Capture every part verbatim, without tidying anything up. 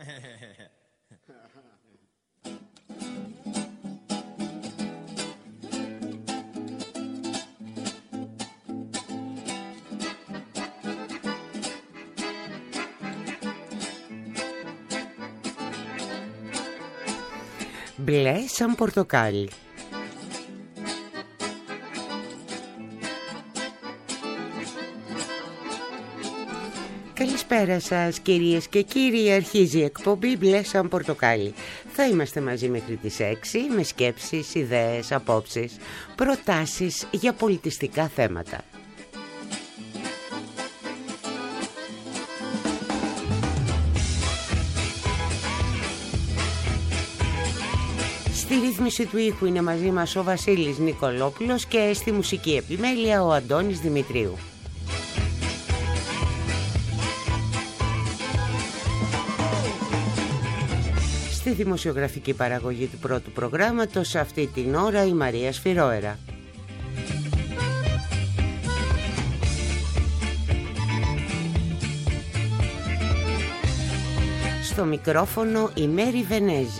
Μπλε σαν πορτοκάλι. Καλησπέρα σας κυρίες και κύριοι, αρχίζει η εκπομπή Μπλε σαν πορτοκάλι. Θα είμαστε μαζί μέχρι τις έξι με σκέψεις, ιδέες, απόψεις, προτάσεις για πολιτιστικά θέματα. Στη ρύθμιση του ήχου είναι μαζί μας ο Βασίλης Νικολόπουλος και στη μουσική επιμέλεια ο Αντώνης Δημητρίου. Στη δημοσιογραφική παραγωγή του πρώτου προγράμματος αυτή την ώρα η Μαρία Σφυρόερα. Στο μικρόφωνο η Μέρη Βενέζη.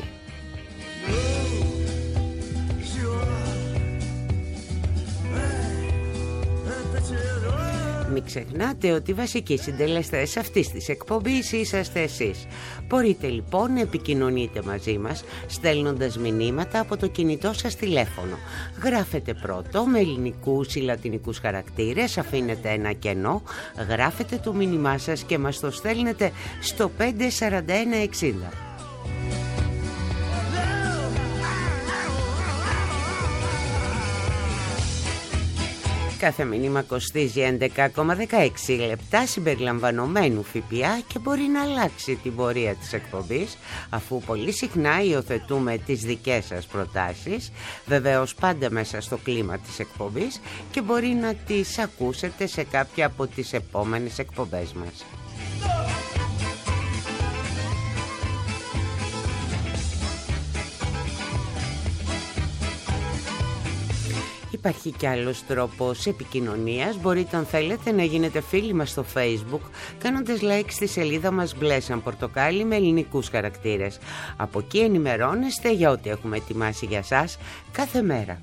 Μην ξεχνάτε ότι οι βασικοί συντελεστές αυτής της εκπομπής είσαστε εσείς. Μπορείτε λοιπόν να επικοινωνείτε μαζί μας στέλνοντας μηνύματα από το κινητό σας τηλέφωνο. Γράφετε πρώτο με ελληνικούς ή λατινικούς χαρακτήρες, αφήνετε ένα κενό, γράφετε το μήνυμά σας και μας το στέλνετε στο πέντε σαράντα ένα εξήντα. Κάθε μήνυμα κοστίζει έντεκα κόμμα δεκαέξι λεπτά συμπεριλαμβανομένου ΦΠΑ και μπορεί να αλλάξει την πορεία της εκπομπής, αφού πολύ συχνά υιοθετούμε τις δικές σας προτάσεις, βεβαίως πάντα μέσα στο κλίμα της εκπομπής, και μπορεί να τις ακούσετε σε κάποια από τις επόμενες εκπομπές μας. Υπάρχει κι άλλος τρόπος επικοινωνίας. Μπορείτε, αν θέλετε, να γίνετε φίλοι μας στο Facebook κάνοντας like στη σελίδα μας Μπλε σαν πορτοκάλι με ελληνικούς χαρακτήρες. Από εκεί ενημερώνεστε για ό,τι έχουμε ετοιμάσει για σας κάθε μέρα.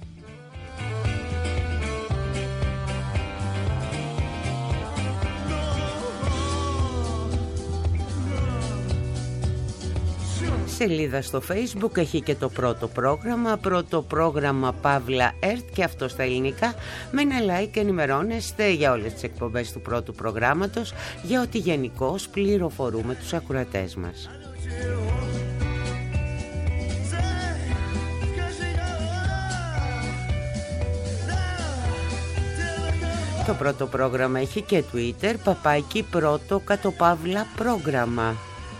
Σελίδα στο Facebook έχει και το πρώτο πρόγραμμα, πρώτο πρόγραμμα Παύλα ΕΡΤ, και αυτό στα ελληνικά. Με ένα like ενημερώνεστε για όλες τις εκπομπές του πρώτου προγράμματος, για ότι γενικώς πληροφορούμε τους ακροατές μας. Το πρώτο πρόγραμμα έχει και Twitter, παπάκι πρώτο κατ' Παύλα πρόγραμμα.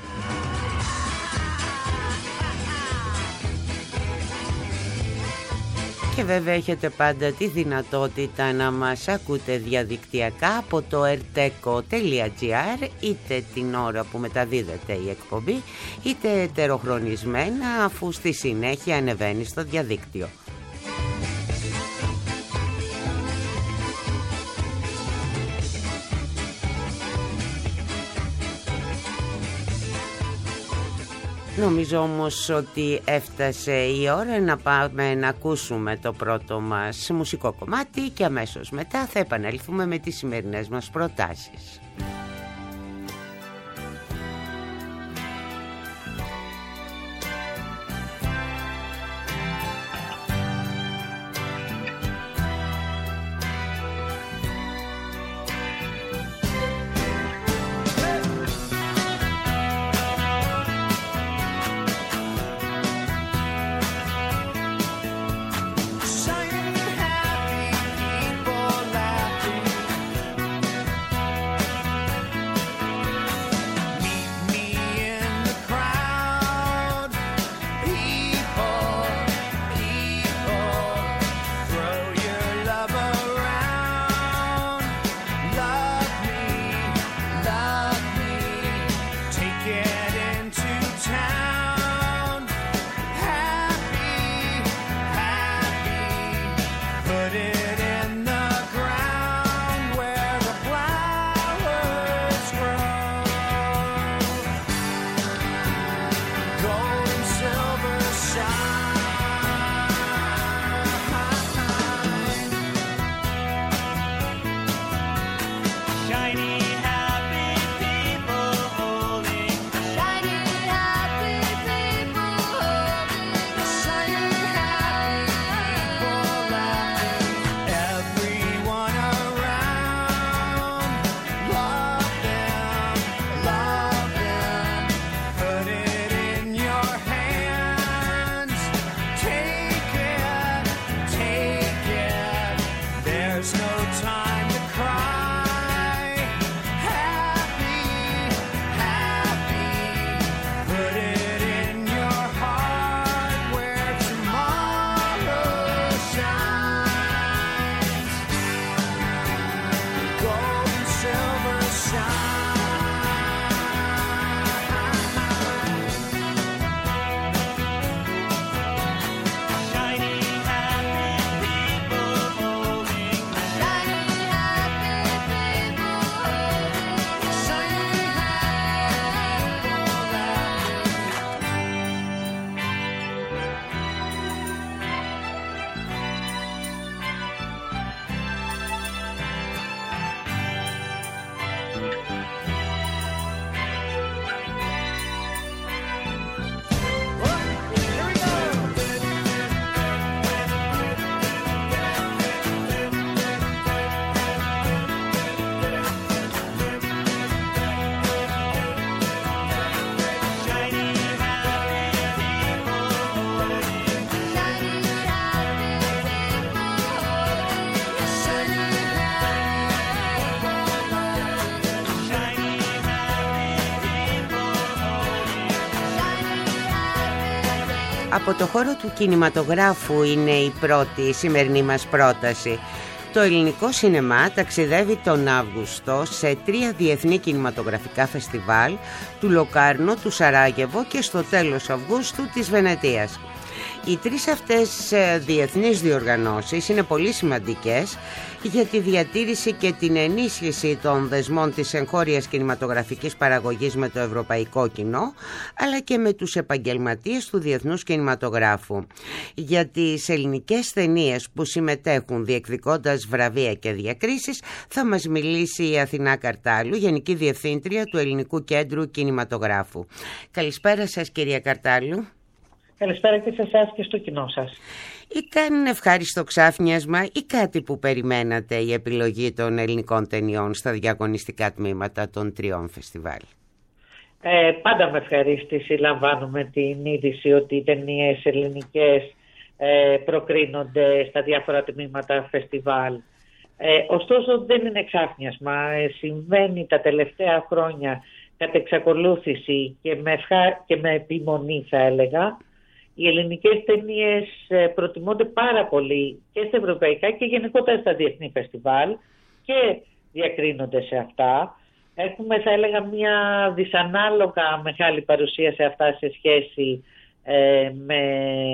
Και βέβαια έχετε πάντα τη δυνατότητα να μας ακούτε διαδικτυακά από το ερτέκο τελεία τζι άρ, είτε την ώρα που μεταδίδεται η εκπομπή, είτε ετεροχρονισμένα, αφού στη συνέχεια ανεβαίνει στο διαδίκτυο. Νομίζω όμως ότι έφτασε η ώρα να πάμε να ακούσουμε το πρώτο μας μουσικό κομμάτι και αμέσως μετά θα επανέλθουμε με τις σημερινές μας προτάσεις. Από το χώρο του κινηματογράφου είναι η πρώτη σημερινή μας πρόταση. Το ελληνικό σινεμά ταξιδεύει τον Αύγουστο σε τρία διεθνή κινηματογραφικά φεστιβάλ, του Λοκάρνο, του Σαράγεβο και στο τέλος Αυγούστου της Βενετίας. Οι τρεις αυτές διεθνείς διοργανώσεις είναι πολύ σημαντικές για τη διατήρηση και την ενίσχυση των δεσμών της εγχώριας κινηματογραφικής παραγωγής με το ευρωπαϊκό κοινό, αλλά και με τους επαγγελματίες του διεθνούς κινηματογράφου. Για τις ελληνικές ταινίες που συμμετέχουν διεκδικώντας βραβεία και διακρίσεις θα μας μιλήσει η Αθηνά Καρτάλου, Γενική Διευθύντρια του Ελληνικού Κέντρου Κινηματογράφου. Καλησπέρα σας, κυρία Καρτάλου. Καλησπέρα και σε εσάς και στο κοινό σας. Ήταν ευχάριστο ξάφνιασμα ή κάτι που περιμένατε η επιλογή των ελληνικών ταινιών στα διαγωνιστικά τμήματα των τριών φεστιβάλ? Ε, πάντα με ευχαρίστηση λαμβάνουμε την είδηση ότι οι ταινίες ελληνικές ε, προκρίνονται στα διάφορα τμήματα φεστιβάλ. Ε, ωστόσο δεν είναι ξάφνιασμα, ε, συμβαίνει τα τελευταία χρόνια κατ' εξακολούθηση και με, ευχα... και με επιμονή θα έλεγα. Οι ελληνικές ταινίες προτιμώνται πάρα πολύ και στα ευρωπαϊκά και γενικότερα στα διεθνή φεστιβάλ και διακρίνονται σε αυτά. Έχουμε, θα έλεγα, μια δυσανάλογα μεγάλη παρουσία σε αυτά σε σχέση ε, με,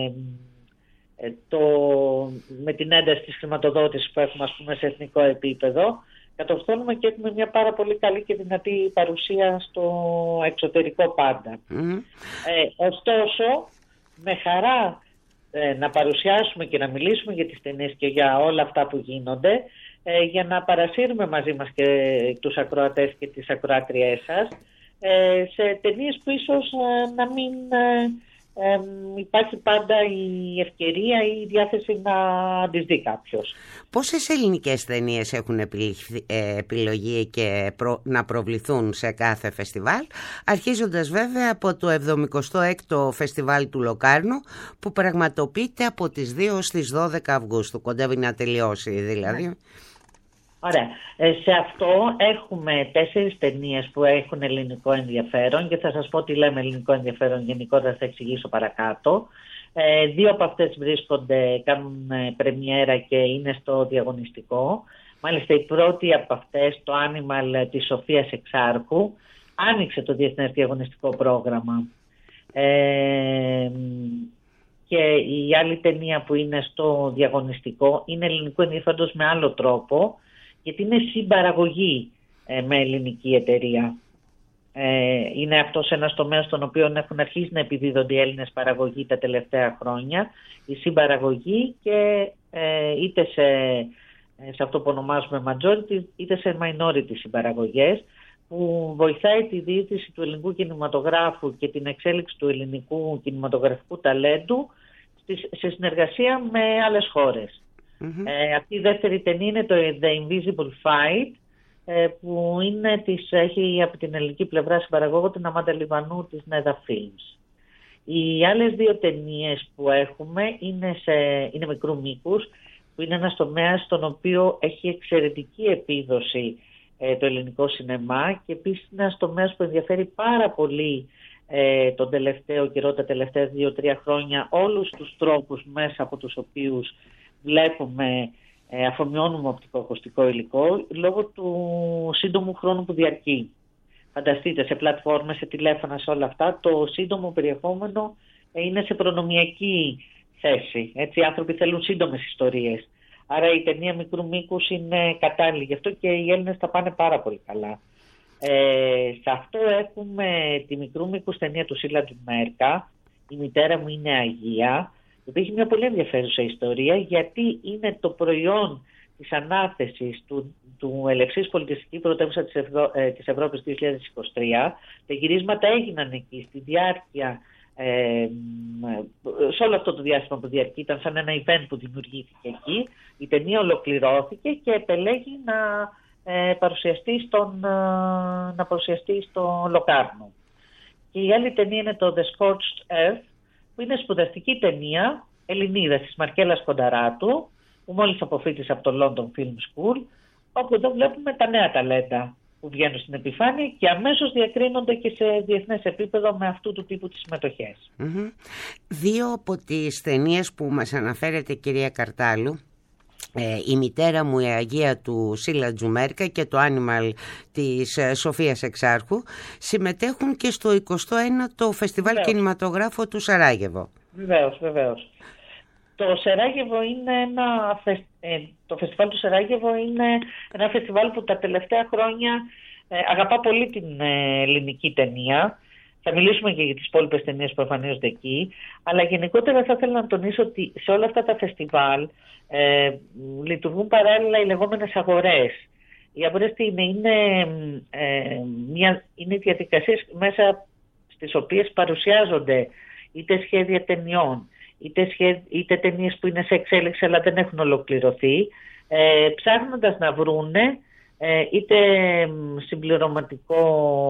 ε, το, με την ένταση της χρηματοδότησης που έχουμε, ας πούμε, σε εθνικό επίπεδο. Κατορθώνουμε και έχουμε μια πάρα πολύ καλή και δυνατή παρουσία στο εξωτερικό πάντα. Mm. Ε, ωστόσο, με χαρά ε, να παρουσιάσουμε και να μιλήσουμε για τις ταινίες και για όλα αυτά που γίνονται, ε, για να παρασύρουμε μαζί μας και τους ακροατές και τις ακροάτριές σας ε, σε ταινίες που ίσως ε, να μην ε, ε, υπάρχει πάντα η ευκαιρία ή η διάθεση να τις δει κάποιος. Πόσες ελληνικές ταινίες έχουν επιλογή και προ... να προβληθούν σε κάθε φεστιβάλ, αρχίζοντας βέβαια από το εβδομηκοστό έκτο Φεστιβάλ του Λοκάρνου που πραγματοποιείται από τις δύο στις δώδεκα Αυγούστου, κοντεύει να τελειώσει δηλαδή. Ναι. Ωραία. Ε, σε αυτό έχουμε τέσσερις ταινίες που έχουν ελληνικό ενδιαφέρον και θα σας πω τι λέμε ελληνικό ενδιαφέρον γενικότερα, θα εξηγήσω παρακάτω. Ε, δύο από αυτές βρίσκονται, κάνουν ε, πρεμιέρα και είναι στο διαγωνιστικό. Μάλιστα η πρώτη από αυτές, το Animal της Σοφίας Εξάρχου, άνοιξε το διεθνές διαγωνιστικό πρόγραμμα. Ε, και η άλλη ταινία που είναι στο διαγωνιστικό είναι ελληνικού ενδιαφέροντος με άλλο τρόπο, γιατί είναι συμπαραγωγή ε, με ελληνική εταιρεία. Ε, είναι αυτός ένας τομέας στον οποίο έχουν αρχίσει να επιδίδονται οι Έλληνες παραγωγοί τα τελευταία χρόνια, η συμπαραγωγή και ε, είτε σε, σε αυτό που ονομάζουμε majority είτε σε minority συμπαραγωγές, που βοηθάει τη διοίκηση του ελληνικού κινηματογράφου και την εξέλιξη του ελληνικού κινηματογραφικού ταλέντου σε συνεργασία με άλλες χώρες. Mm-hmm. Ε, αυτή η δεύτερη ταινία είναι το The Invisible Fight, ε, που είναι της, έχει από την ελληνική πλευρά συμπαραγωγό την Αμάντα Λιβανού της Νέδα Films. Οι άλλες δύο ταινίες που έχουμε είναι, σε, είναι μικρού μήκους, που είναι ένας τομέας στον οποίο έχει εξαιρετική επίδοση ε, το ελληνικό σινεμά και επίσης είναι ένας τομέας που ενδιαφέρει πάρα πολύ ε, τον τελευταίο καιρό, τα τελευταία δύο-τρία χρόνια, όλους τους τρόπους μέσα από τους οποίους βλέπουμε, ε, αφομοιώνουμε οπτικοακουστικό υλικό λόγω του σύντομου χρόνου που διαρκεί. Φανταστείτε, σε πλατφόρμες, σε τηλέφωνα, σε όλα αυτά, το σύντομο περιεχόμενο ε, είναι σε προνομιακή θέση. Έτσι, οι άνθρωποι θέλουν σύντομες ιστορίες. Άρα η ταινία μικρού μήκους είναι κατάλληλη. Γι' αυτό και οι Έλληνες τα πάνε πάρα πολύ καλά. Ε, σε αυτό έχουμε τη μικρού μήκους ταινία του Σίλα του Μέρκα, «Η μητέρα μου είναι Αγία», η οποία έχει μια πολύ ενδιαφέρουσα ιστορία, γιατί είναι το προϊόν της ανάθεσης του, του Ελευσής Πολιτιστική Πρωτεύουσα της, Ευρω... ε, της Ευρώπης δύο χιλιάδες είκοσι τρία. Τα γυρίσματα έγιναν εκεί στη διάρκεια, ε, σε όλο αυτό το διάστημα που διαρκεί, ήταν σαν ένα event που δημιουργήθηκε εκεί. Η ταινία ολοκληρώθηκε και επελέγει να, ε, παρουσιαστεί, στον, ε, να παρουσιαστεί στο Λοκάρνο. Και η άλλη ταινία είναι το The Scorched Earth, που είναι σπουδαστική ταινία Ελληνίδας της Μαρκέλας Κονταράτου, που μόλις αποφοίτησε από το London Film School, όπου εδώ βλέπουμε τα νέα ταλέντα που βγαίνουν στην επιφάνεια και αμέσως διακρίνονται και σε διεθνές επίπεδο με αυτού του τύπου τις συμμετοχές. Mm-hmm. Δύο από τις ταινίες που μας αναφέρετε, κυρία Καρτάλου, ε, η μητέρα μου, η Αγία του Σίλα Τζουμέρκα και το Animal της ε, Σοφίας Εξάρχου, συμμετέχουν και στο εικοστό ένατο Φεστιβάλ βεβαίως. Κινηματογράφο του Σαράγεβο. Βεβαίως, βεβαίως. Το Σαράγεβο είναι ένα, ε, το φεστιβάλ του Σαράγεβο είναι ένα φεστιβάλ που τα τελευταία χρόνια ε, αγαπά πολύ την ε, ελληνική ταινία. Θα μιλήσουμε και για τις υπόλοιπες ταινίες που εμφανίζονται εκεί. Αλλά γενικότερα θα ήθελα να τονίσω ότι σε όλα αυτά τα φεστιβάλ ε, λειτουργούν παράλληλα οι λεγόμενες αγορές. Οι αγορές τι είναι, είναι, ε, μια, είναι διαδικασίες μέσα στις οποίες παρουσιάζονται είτε σχέδια ταινιών, είτε, σχέ, είτε ταινίες που είναι σε εξέλιξη αλλά δεν έχουν ολοκληρωθεί, ε, ψάχνοντας να βρούνε ε, είτε συμπληρωματικό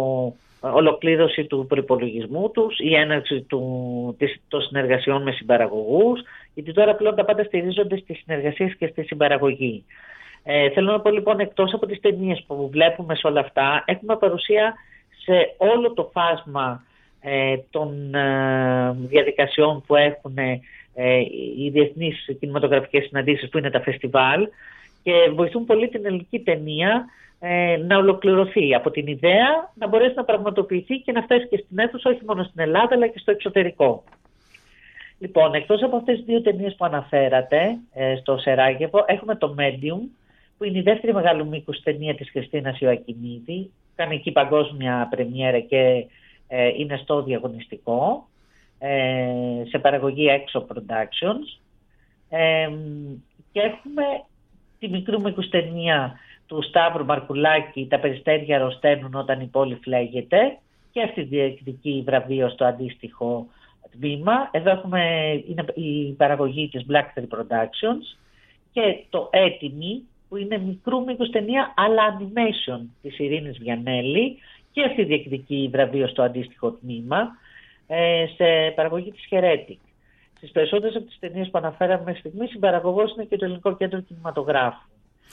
ολοκλήρωση του προϋπολογισμού τους, η έναρξη του, της, των συνεργασιών με συμπαραγωγούς, γιατί τώρα πλέον τα πάντα στηρίζονται στις συνεργασίες και στη συμπαραγωγή. Ε, θέλω να πω λοιπόν, εκτός από τις ταινίες που βλέπουμε σε όλα αυτά, έχουμε παρουσία σε όλο το φάσμα ε, των ε, διαδικασιών που έχουν ε, οι διεθνείς κινηματογραφικές συναντήσεις που είναι τα φεστιβάλ και βοηθούν πολύ την ελληνική ταινία ε, να ολοκληρωθεί από την ιδέα, να μπορέσει να πραγματοποιηθεί και να φτάσει και στην αίθουσα όχι μόνο στην Ελλάδα αλλά και στο εξωτερικό. Λοιπόν, εκτός από αυτές τις δύο ταινίες που αναφέρατε ε, στο Σεράγεβο, έχουμε το Medium, που είναι η δεύτερη μεγάλου μήκους ταινία της Χριστίνας Ιωακιμίδη. Κάνει εκεί παγκόσμια πρεμιέρα και ε, είναι στο διαγωνιστικό, ε, σε παραγωγή Exo Productions. Ε, και έχουμε τη μικρού μήκους ταινία του Σταύρου Μαρκουλάκη, «Τα περιστέρια αρρωσταίνουν όταν η πόλη φλέγεται», και αυτή διεκδικεί βραβείο στο αντίστοιχο τμήμα. Εδώ έχουμε είναι η παραγωγή της Black Tree Productions και το Έτοιμη, που είναι μικρού μήκους ταινία αλλά animation της Ειρήνης Βιανέλη, και αυτή διεκδικεί βραβείο στο αντίστοιχο τμήμα, ε, σε παραγωγή της Heretic. Στις περισσότερες από τις ταινίες που αναφέραμε μέχρι στιγμής, η παραγωγός είναι και το Ελληνικό Κέντρο Κινηματογράφου.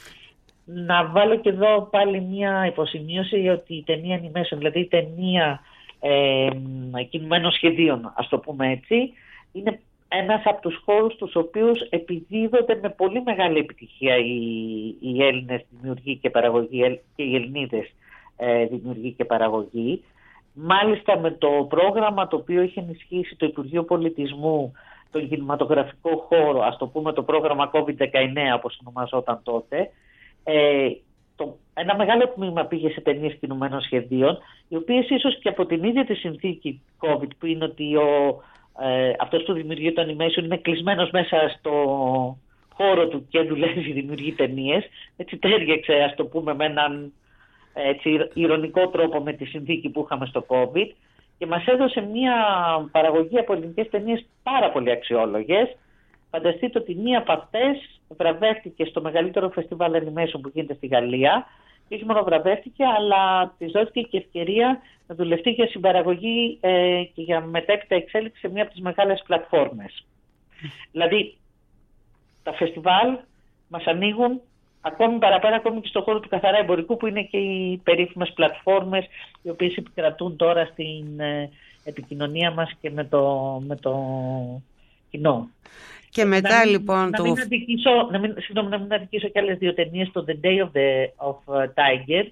Να βάλω και εδώ πάλι μια υποσημείωση ότι η ταινία animation, δηλαδή η ταινία ε, κινουμένων σχεδίων, ας το πούμε έτσι, είναι ένας από τους χώρους στους οποίους επιδίδονται με πολύ μεγάλη επιτυχία οι, οι Έλληνες δημιουργοί και παραγωγοί και οι Ελληνίδες ε, δημιουργοί και παραγωγοί. Μάλιστα με το πρόγραμμα το οποίο είχε ενισχύσει το Υπουργείο Πολιτισμού τον κινηματογραφικό χώρο, ας το πούμε το πρόγραμμα κόβιντ δεκαεννέα όπως ονομαζόταν τότε, ε, το, ένα μεγάλο τμήμα πήγε σε ταινίες κινουμένων σχεδίων, οι οποίες ίσως και από την ίδια τη συνθήκη COVID, που είναι ότι ο, ε, αυτός που δημιουργεί το animation είναι κλεισμένος μέσα στο χώρο του και δουλεύει, δημιουργεί ταινίες, έτσι τέριαξε, ας το πούμε, με έναν έτσι, ηρωνικό τρόπο με τη συνθήκη που είχαμε στο COVID και μας έδωσε μια παραγωγή από ελληνικές ταινίες πάρα πολύ αξιόλογες. Φανταστείτε ότι μία από αυτές βραβεύτηκε στο μεγαλύτερο φεστιβάλ animation που γίνεται στη Γαλλία και όχι μόνο βραβεύτηκε, αλλά της δόθηκε και ευκαιρία να δουλευτεί για συμπαραγωγή ε, και για μετέπειτα εξέλιξη σε μία από τις μεγάλες πλατφόρμες. Δηλαδή, τα φεστιβάλ μας ανοίγουν ακόμη παραπέρα, ακόμη και στον χώρο του καθαρά εμπορικού, που είναι και οι περίφημες πλατφόρμες οι οποίες επικρατούν τώρα στην ε, επικοινωνία μας και με το, με το κοινό. Και μετά να, λοιπόν να, του... μην αδικήσω, να, μην, συγγνώμη, να μην αδικήσω και άλλες δύο ταινίες, το The Day of, the, of Tiger,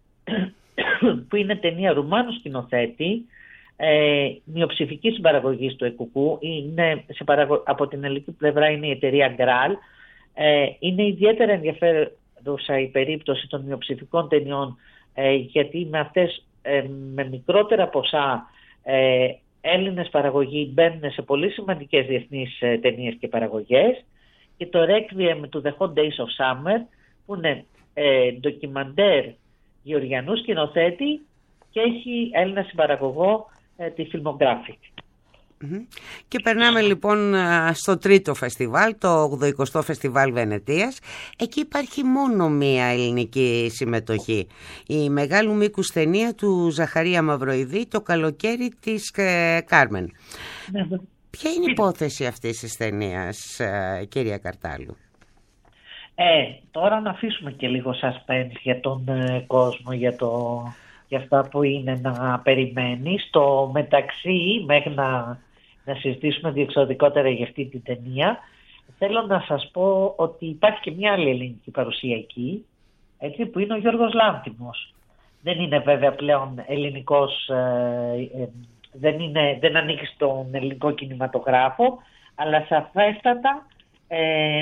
που είναι ταινία Ρουμάνου σκηνοθέτη, ε, μειοψηφική συμπαραγωγής του ΕΚΟΚΟΥ, είναι σε παραγω... από την ελληνική πλευρά είναι η εταιρεία Γκράλ. Ε, είναι ιδιαίτερα ενδιαφέρουσα η περίπτωση των μειοψηφικών ταινιών, ε, γιατί με αυτές ε, με μικρότερα ποσά ε, Έλληνες παραγωγοί μπαίνουν σε πολύ σημαντικές διεθνείς ε, ταινίες και παραγωγές, και το Requiem του The Hot Days of Summer, που είναι ε, ντοκιμαντέρ γεωργιανού σκηνοθέτη και έχει Έλληνα συμπαραγωγό ε, τη Filmographic. Mm-hmm. Και περνάμε λοιπόν στο τρίτο φεστιβάλ, το ογδοηκοστό Φεστιβάλ Βενετίας. Εκεί υπάρχει μόνο μία ελληνική συμμετοχή, η μεγάλου μήκους ταινία του Ζαχαρία Μαυροειδή, Το καλοκαίρι της ε, Κάρμεν. Ποια είναι η υπόθεση αυτής της ταινίας, ε, κυρία Καρτάλου? Ε, τώρα να αφήσουμε και λίγο suspense για τον ε, κόσμο, για, το, για αυτά που είναι να περιμένει. Στο μεταξύ, μέχρι να, να συζητήσουμε διεξοδικότερα για αυτή την ταινία, θέλω να σας πω ότι υπάρχει και μια άλλη ελληνική παρουσία εκεί, έτσι, που είναι ο Γιώργος Λάνθιμος. Δεν είναι βέβαια πλέον ελληνικός, ε, ε, δεν, είναι, δεν ανήκει στον ελληνικό κινηματογράφο, αλλά σαφέστατα ε,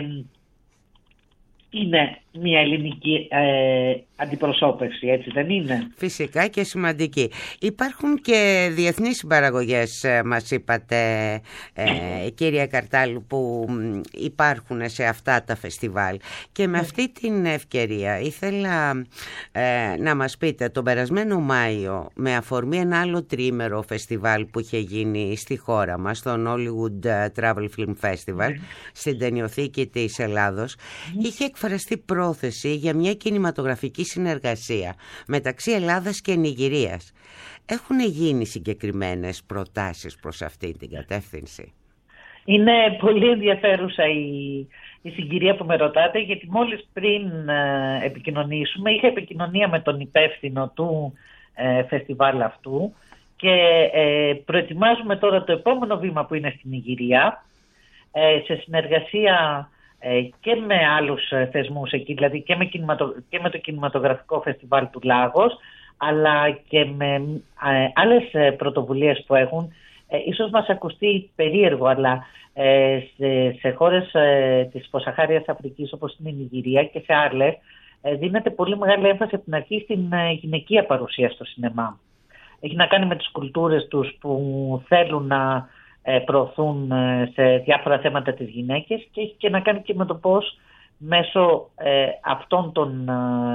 είναι μια ελληνική ε, αντιπροσώπευση, έτσι δεν είναι? Φυσικά και σημαντική. Υπάρχουν και διεθνείς συμπαραγωγές, μας είπατε, ε, κυρία Καρτάλου, που υπάρχουν σε αυτά τα φεστιβάλ. Και με αυτή την ευκαιρία ήθελα ε, να μας πείτε, τον περασμένο Μάιο, με αφορμή ένα άλλο τριήμερο φεστιβάλ που είχε γίνει στη χώρα μας, το Hollywood Travel Film Festival, στην Ταινιοθήκη της Ελλάδος, είχε εκφραστεί πρόθεση για μια κινηματογραφική συνεργασία μεταξύ Ελλάδας και Νιγηρίας. Έχουν γίνει συγκεκριμένες προτάσεις προς αυτή την κατεύθυνση? Είναι πολύ ενδιαφέρουσα η, η συγκυρία που με ρωτάτε, γιατί μόλις πριν ε, επικοινωνήσουμε, είχα επικοινωνία με τον υπεύθυνο του ε, φεστιβάλ αυτού και ε, προετοιμάζουμε τώρα το επόμενο βήμα που είναι στην Νιγηρία, ε, σε συνεργασία και με άλλους θεσμούς εκεί, δηλαδή και με, κινηματο... και με το κινηματογραφικό φεστιβάλ του Λάγος, αλλά και με ε, άλλες πρωτοβουλίες που έχουν. Ε, ίσως μας ακουστεί περίεργο, αλλά ε, σε, σε χώρες ε, της υποσαχάριας Αφρικής, όπως είναι η Νιγηρία και σε άλλες, ε, δίνεται πολύ μεγάλη έμφαση από την αρχή στην ε, γυναικεία παρουσία στο σινεμά. Έχει να κάνει με τις κουλτούρες τους που θέλουν να προωθούν σε διάφορα θέματα τις γυναίκες, και έχει και να κάνει και με το πώς μέσω ε, αυτών των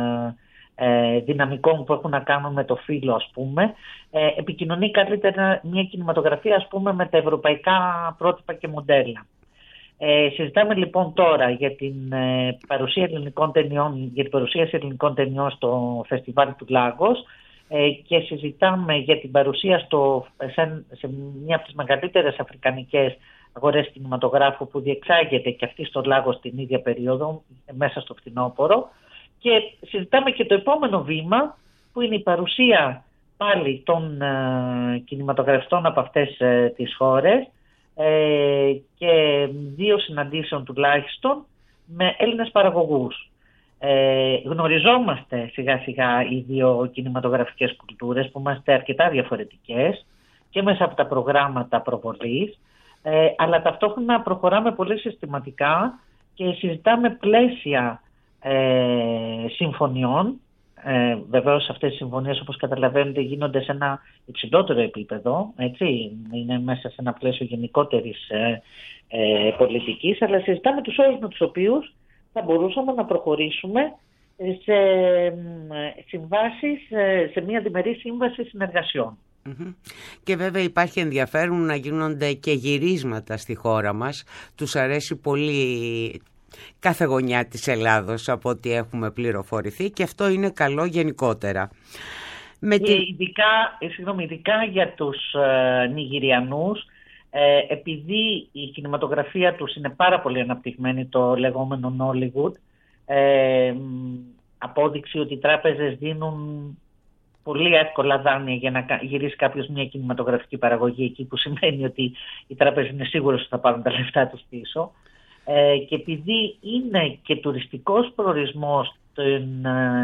ε, δυναμικών που έχουν να κάνουν με το φύλο, ας πούμε, ε, επικοινωνεί καλύτερα μια κινηματογραφία, ας πούμε, με τα ευρωπαϊκά πρότυπα και μοντέλα. Ε, συζητάμε λοιπόν τώρα για την ε, παρουσία ελληνικών ταινιών, για την παρουσίαση ελληνικών ταινιών στο φεστιβάλ του Λάγος, και συζητάμε για την παρουσία στο, σε, σε μια από τις μεγαλύτερες αφρικανικές αγορές κινηματογράφου που διεξάγεται και αυτή στο Λάγος την ίδια περίοδο, μέσα στο φθινόπωρο, και συζητάμε και το επόμενο βήμα που είναι η παρουσία πάλι των ε, κινηματογραφιστών από αυτές ε, τις χώρες ε, και δύο συναντήσεων τουλάχιστον με Έλληνες παραγωγούς. Ε, γνωριζόμαστε σιγά σιγά οι δύο κινηματογραφικές κουλτούρες που είμαστε αρκετά διαφορετικές και μέσα από τα προγράμματα προβολής, ε, αλλά ταυτόχρονα προχωράμε πολύ συστηματικά και συζητάμε πλαίσια ε, συμφωνιών. Ε, βεβαίως αυτές οι συμφωνίες, όπως καταλαβαίνετε, γίνονται σε ένα υψηλότερο επίπεδο, έτσι, είναι μέσα σε ένα πλαίσιο γενικότερης ε, ε, πολιτικής, αλλά συζητάμε τους όρους με τους οποίους θα μπορούσαμε να προχωρήσουμε σε συμβάσεις, σε μια διμερή σύμβαση συνεργασιών. Mm-hmm. Και βέβαια υπάρχει ενδιαφέρον να γίνονται και γυρίσματα στη χώρα μας. Τους αρέσει πολύ κάθε γωνιά της Ελλάδος, από ό,τι έχουμε πληροφορηθεί, και αυτό είναι καλό γενικότερα. Με την... ειδικά, συγγνώμη, ειδικά για τους ε, Νιγηριανούς, Ε, επειδή η κινηματογραφία τους είναι πάρα πολύ αναπτυγμένη, το λεγόμενο Nollywood, ε, απόδειξη ότι οι τράπεζες δίνουν πολύ εύκολα δάνεια για να γυρίσει κάποιος μια κινηματογραφική παραγωγή εκεί, που σημαίνει ότι οι τράπεζες είναι σίγουρες ότι θα πάρουν τα λεφτά τους πίσω, ε, και επειδή είναι και τουριστικός προορισμός των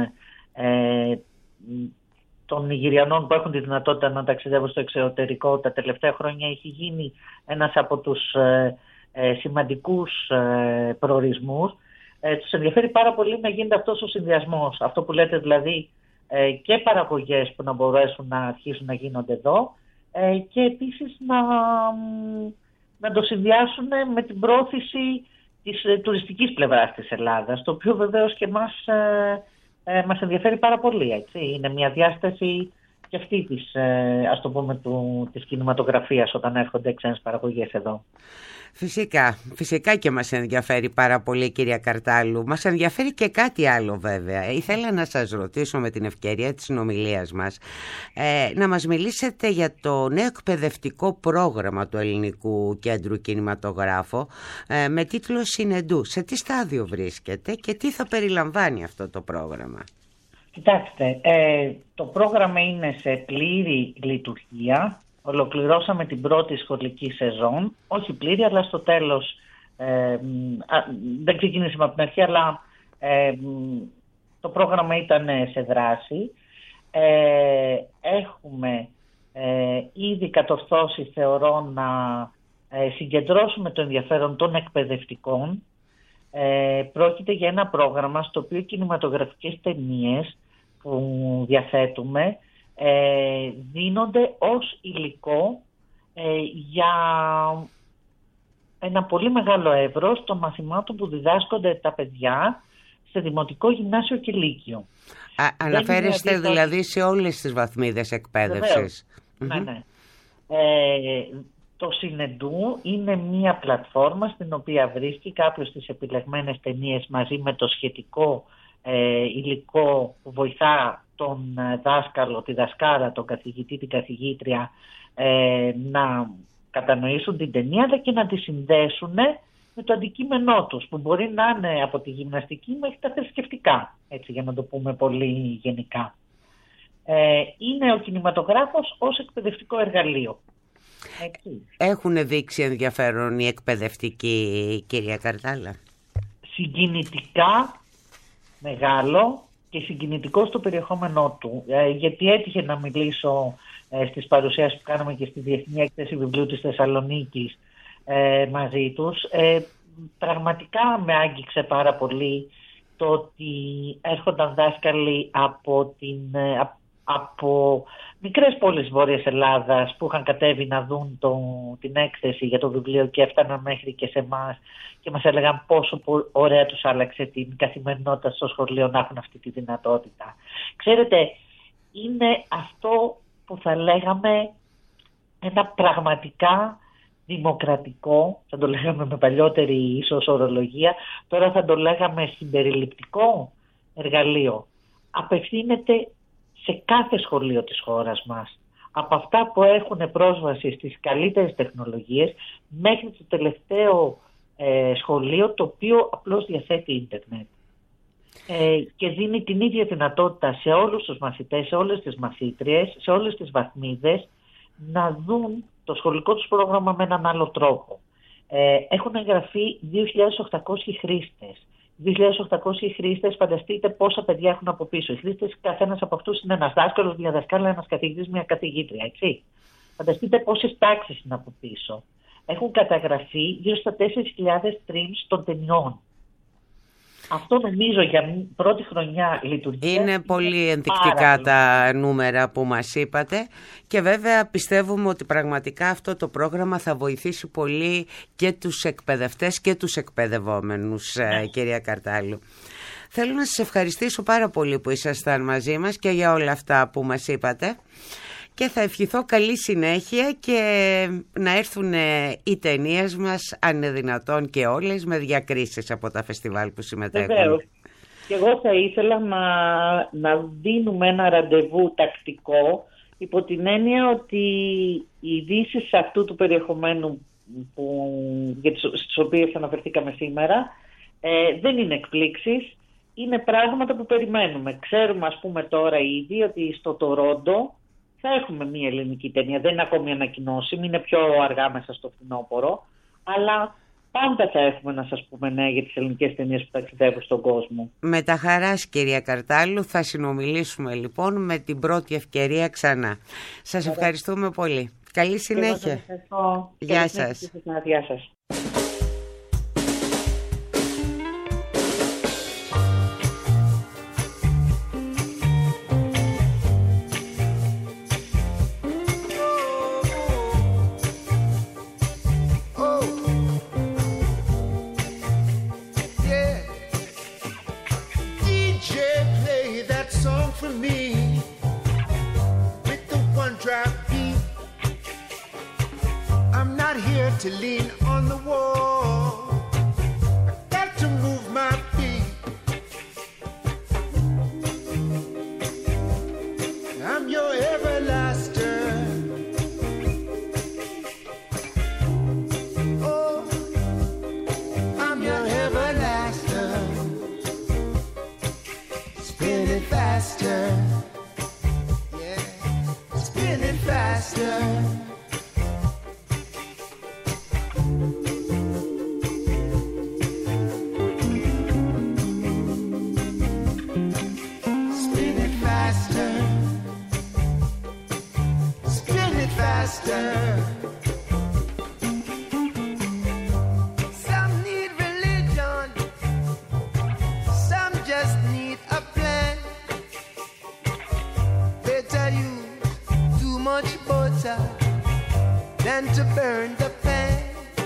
ε, των Νιγηριανών που έχουν τη δυνατότητα να ταξιδεύουν στο εξωτερικό, τα τελευταία χρόνια έχει γίνει ένας από τους ε, ε, σημαντικούς ε, προορισμούς. Ε, τους ενδιαφέρει πάρα πολύ να γίνεται αυτός ο συνδυασμός, αυτό που λέτε δηλαδή, ε, και παραγωγές που να μπορέσουν να αρχίσουν να γίνονται εδώ, ε, και επίσης να, να το συνδυάσουν με την πρόθεση της ε, τουριστικής πλευράς της Ελλάδας, το οποίο βεβαίως και εμάς ε, Ε, μας ενδιαφέρει πάρα πολύ, έτσι. Είναι μια διάσταση και αυτή της, ε, ας το πούμε, του, της κινηματογραφίας όταν έρχονται ξένες παραγωγές εδώ. Φυσικά, φυσικά και μας ενδιαφέρει πάρα πολύ, κυρία Καρτάλου. Μας ενδιαφέρει και κάτι άλλο βέβαια. Ήθελα να σας ρωτήσω με την ευκαιρία της συνομιλίας μας ε, να μας μιλήσετε για το νέο εκπαιδευτικό πρόγραμμα του Ελληνικού Κέντρου Κινηματογράφου ε, με τίτλο Συνεντού. Σε τι στάδιο βρίσκεται και τι θα περιλαμβάνει αυτό το πρόγραμμα? Κοιτάξτε, ε, το πρόγραμμα είναι σε πλήρη λειτουργία. Ολοκληρώσαμε την πρώτη σχολική σεζόν, όχι πλήρη, αλλά στο τέλος, ε, α, δεν ξεκινήσαμε από την αρχή, αλλά ε, το πρόγραμμα ήταν σε δράση. Ε, έχουμε ε, ήδη κατορθώσει, θεωρώ, να ε, συγκεντρώσουμε το ενδιαφέρον των εκπαιδευτικών. Ε, πρόκειται για ένα πρόγραμμα στο οποίο κινηματογραφικές ταινίες που διαθέτουμε Ε, δίνονται ως υλικό ε, για ένα πολύ μεγάλο εύρος των μαθημάτων που διδάσκονται τα παιδιά σε δημοτικό, γυμνάσιο και λύκειο. Α, αναφέρεστε δηλαδή, δηλαδή σε όλες τις βαθμίδες εκπαίδευσης. Ναι, ναι. Ε, το Συνεντού είναι μια πλατφόρμα στην οποία βρίσκει κάποιος τις επιλεγμένες ταινίες μαζί με το σχετικό ε, υλικό που βοηθά τον δάσκαλο, τη δασκάλα, τον καθηγητή, την καθηγήτρια ε, να κατανοήσουν την ταινία, αλλά και να τη συνδέσουν με το αντικείμενό τους, που μπορεί να είναι από τη γυμναστική μέχρι τα θρησκευτικά, έτσι για να το πούμε πολύ γενικά. Ε, είναι ο κινηματογράφος ως εκπαιδευτικό εργαλείο. Έτσι. Έχουν δείξει ενδιαφέρον οι εκπαιδευτικοί, κυρία Καρτάλα? Συγκινητικά μεγάλο και συγκινητικό στο περιεχόμενό του, ε, γιατί έτυχε να μιλήσω ε, στις παρουσιάσεις που κάναμε και στη Διεθνή Έκθεση Βιβλίου της Θεσσαλονίκης ε, μαζί τους. Ε, πραγματικά με άγγιξε πάρα πολύ το ότι έρχονταν δάσκαλοι από, την, ε, από μικρές πόλεις Βόρειας Ελλάδας που είχαν κατέβει να δουν το, την έκθεση για το βιβλίο και έφταναν μέχρι και σε εμάς και μας έλεγαν πόσο ωραία τους άλλαξε την καθημερινότητα στο σχολείο να έχουν αυτή τη δυνατότητα. Ξέρετε, είναι αυτό που θα λέγαμε ένα πραγματικά δημοκρατικό, θα το λέγαμε με παλιότερη ίσως ορολογία, τώρα θα το λέγαμε συμπεριληπτικό εργαλείο. Απευθύνεται σε κάθε σχολείο της χώρας μας. Από αυτά που έχουν πρόσβαση στις καλύτερες τεχνολογίες μέχρι το τελευταίο ε, σχολείο το οποίο απλώς διαθέτει ίντερνετ. Ε, και δίνει την ίδια δυνατότητα σε όλους τους μαθητές, σε όλες τις μαθήτριες, σε όλες τις βαθμίδες να δουν το σχολικό τους πρόγραμμα με έναν άλλο τρόπο. Ε, έχουν εγγραφεί δύο χιλιάδες οκτακόσιοι χρήστες. δύο χιλιάδες οκτακόσιοι χρήστες, φανταστείτε πόσα παιδιά έχουν από πίσω. Οι χρήστες, καθένας από αυτούς είναι ένας δάσκαλος, μια δασκάλα, ένας καθηγητής, μια καθηγήτρια, έτσι. Φανταστείτε πόσες τάξεις είναι από πίσω. Έχουν καταγραφεί γύρω στα τέσσερις χιλιάδες streams των ταινιών. Αυτό νομίζω για πρώτη χρονιά λειτουργία. Είναι πολύ ενδεικτικά τα νούμερα που μας είπατε και βέβαια πιστεύουμε ότι πραγματικά αυτό το πρόγραμμα θα βοηθήσει πολύ και τους εκπαιδευτές και τους εκπαιδευόμενους, ναι. Κυρία Καρτάλου. Θέλω να σας ευχαριστήσω πάρα πολύ που ήσασταν μαζί μας και για όλα αυτά που μας είπατε. Και θα ευχηθώ καλή συνέχεια και να έρθουν οι ταινίες μας, αν είναι δυνατόν και όλες, με διακρίσεις από τα φεστιβάλ που συμμετέχουν. Βεβαίως. Και εγώ θα ήθελα να, να δίνουμε ένα ραντεβού τακτικό, υπό την έννοια ότι οι ειδήσεις αυτού του περιεχομένου που, για τις, στις οποίες αναφερθήκαμε σήμερα ε, δεν είναι εκπλήξεις, είναι πράγματα που περιμένουμε. Ξέρουμε, ας πούμε, τώρα ήδη ότι στο Τορόντο θα έχουμε μία ελληνική ταινία. Δεν είναι ακόμη ανακοινώσιμη, είναι πιο αργά μέσα στο φθινόπωρο. Αλλά πάντα θα έχουμε να σας πούμε νέα για τις ελληνικές ταινίες που ταξιδεύουν στον κόσμο. Με τα χαράς, κυρία Καρτάλου, θα συνομιλήσουμε λοιπόν με την πρώτη ευκαιρία ξανά. Σας Ωραία. Ευχαριστούμε πολύ. Καλή συνέχεια. Γεια σας. Γεια σας. For me, with to lean on the wall. I got to move my feet. I'm your everlaster. Oh, I'm your everlaster. Spin it faster. Yeah, spin it faster. Some need religion, some just need a plan. Better use too much butter than to burn the pan.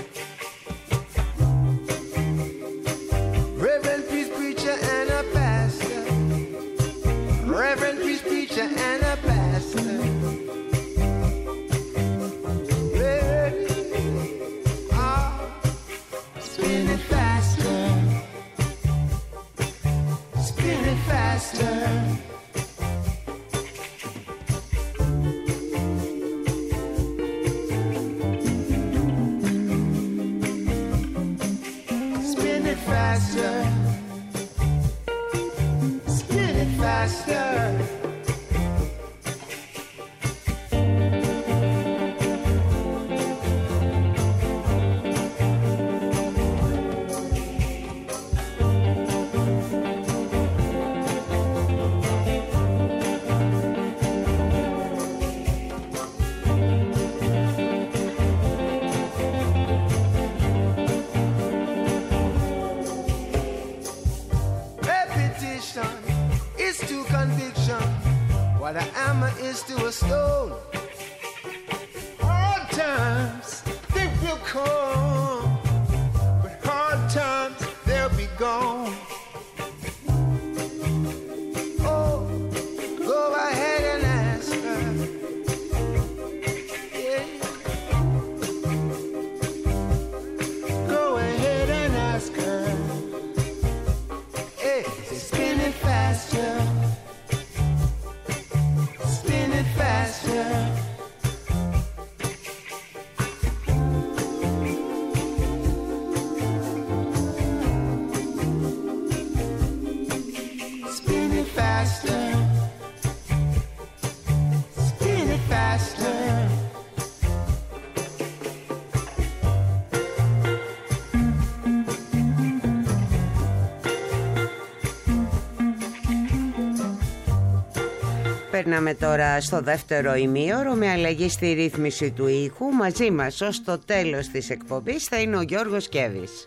Reverend priest, preacher, and a pastor. Reverend priest, preacher, and a pastor. What a hammer is to a stone. Hard times, they will come, but hard times, they'll be gone. Oh, go ahead and ask her. Yeah. Go ahead and ask her. Hey, say spin it faster. Περνάμε τώρα στο δεύτερο ημίωρο με αλλαγή στη ρύθμιση του ήχου. Μαζί μας ως το τέλος της εκπομπής θα είναι ο Γιώργος Κέβης.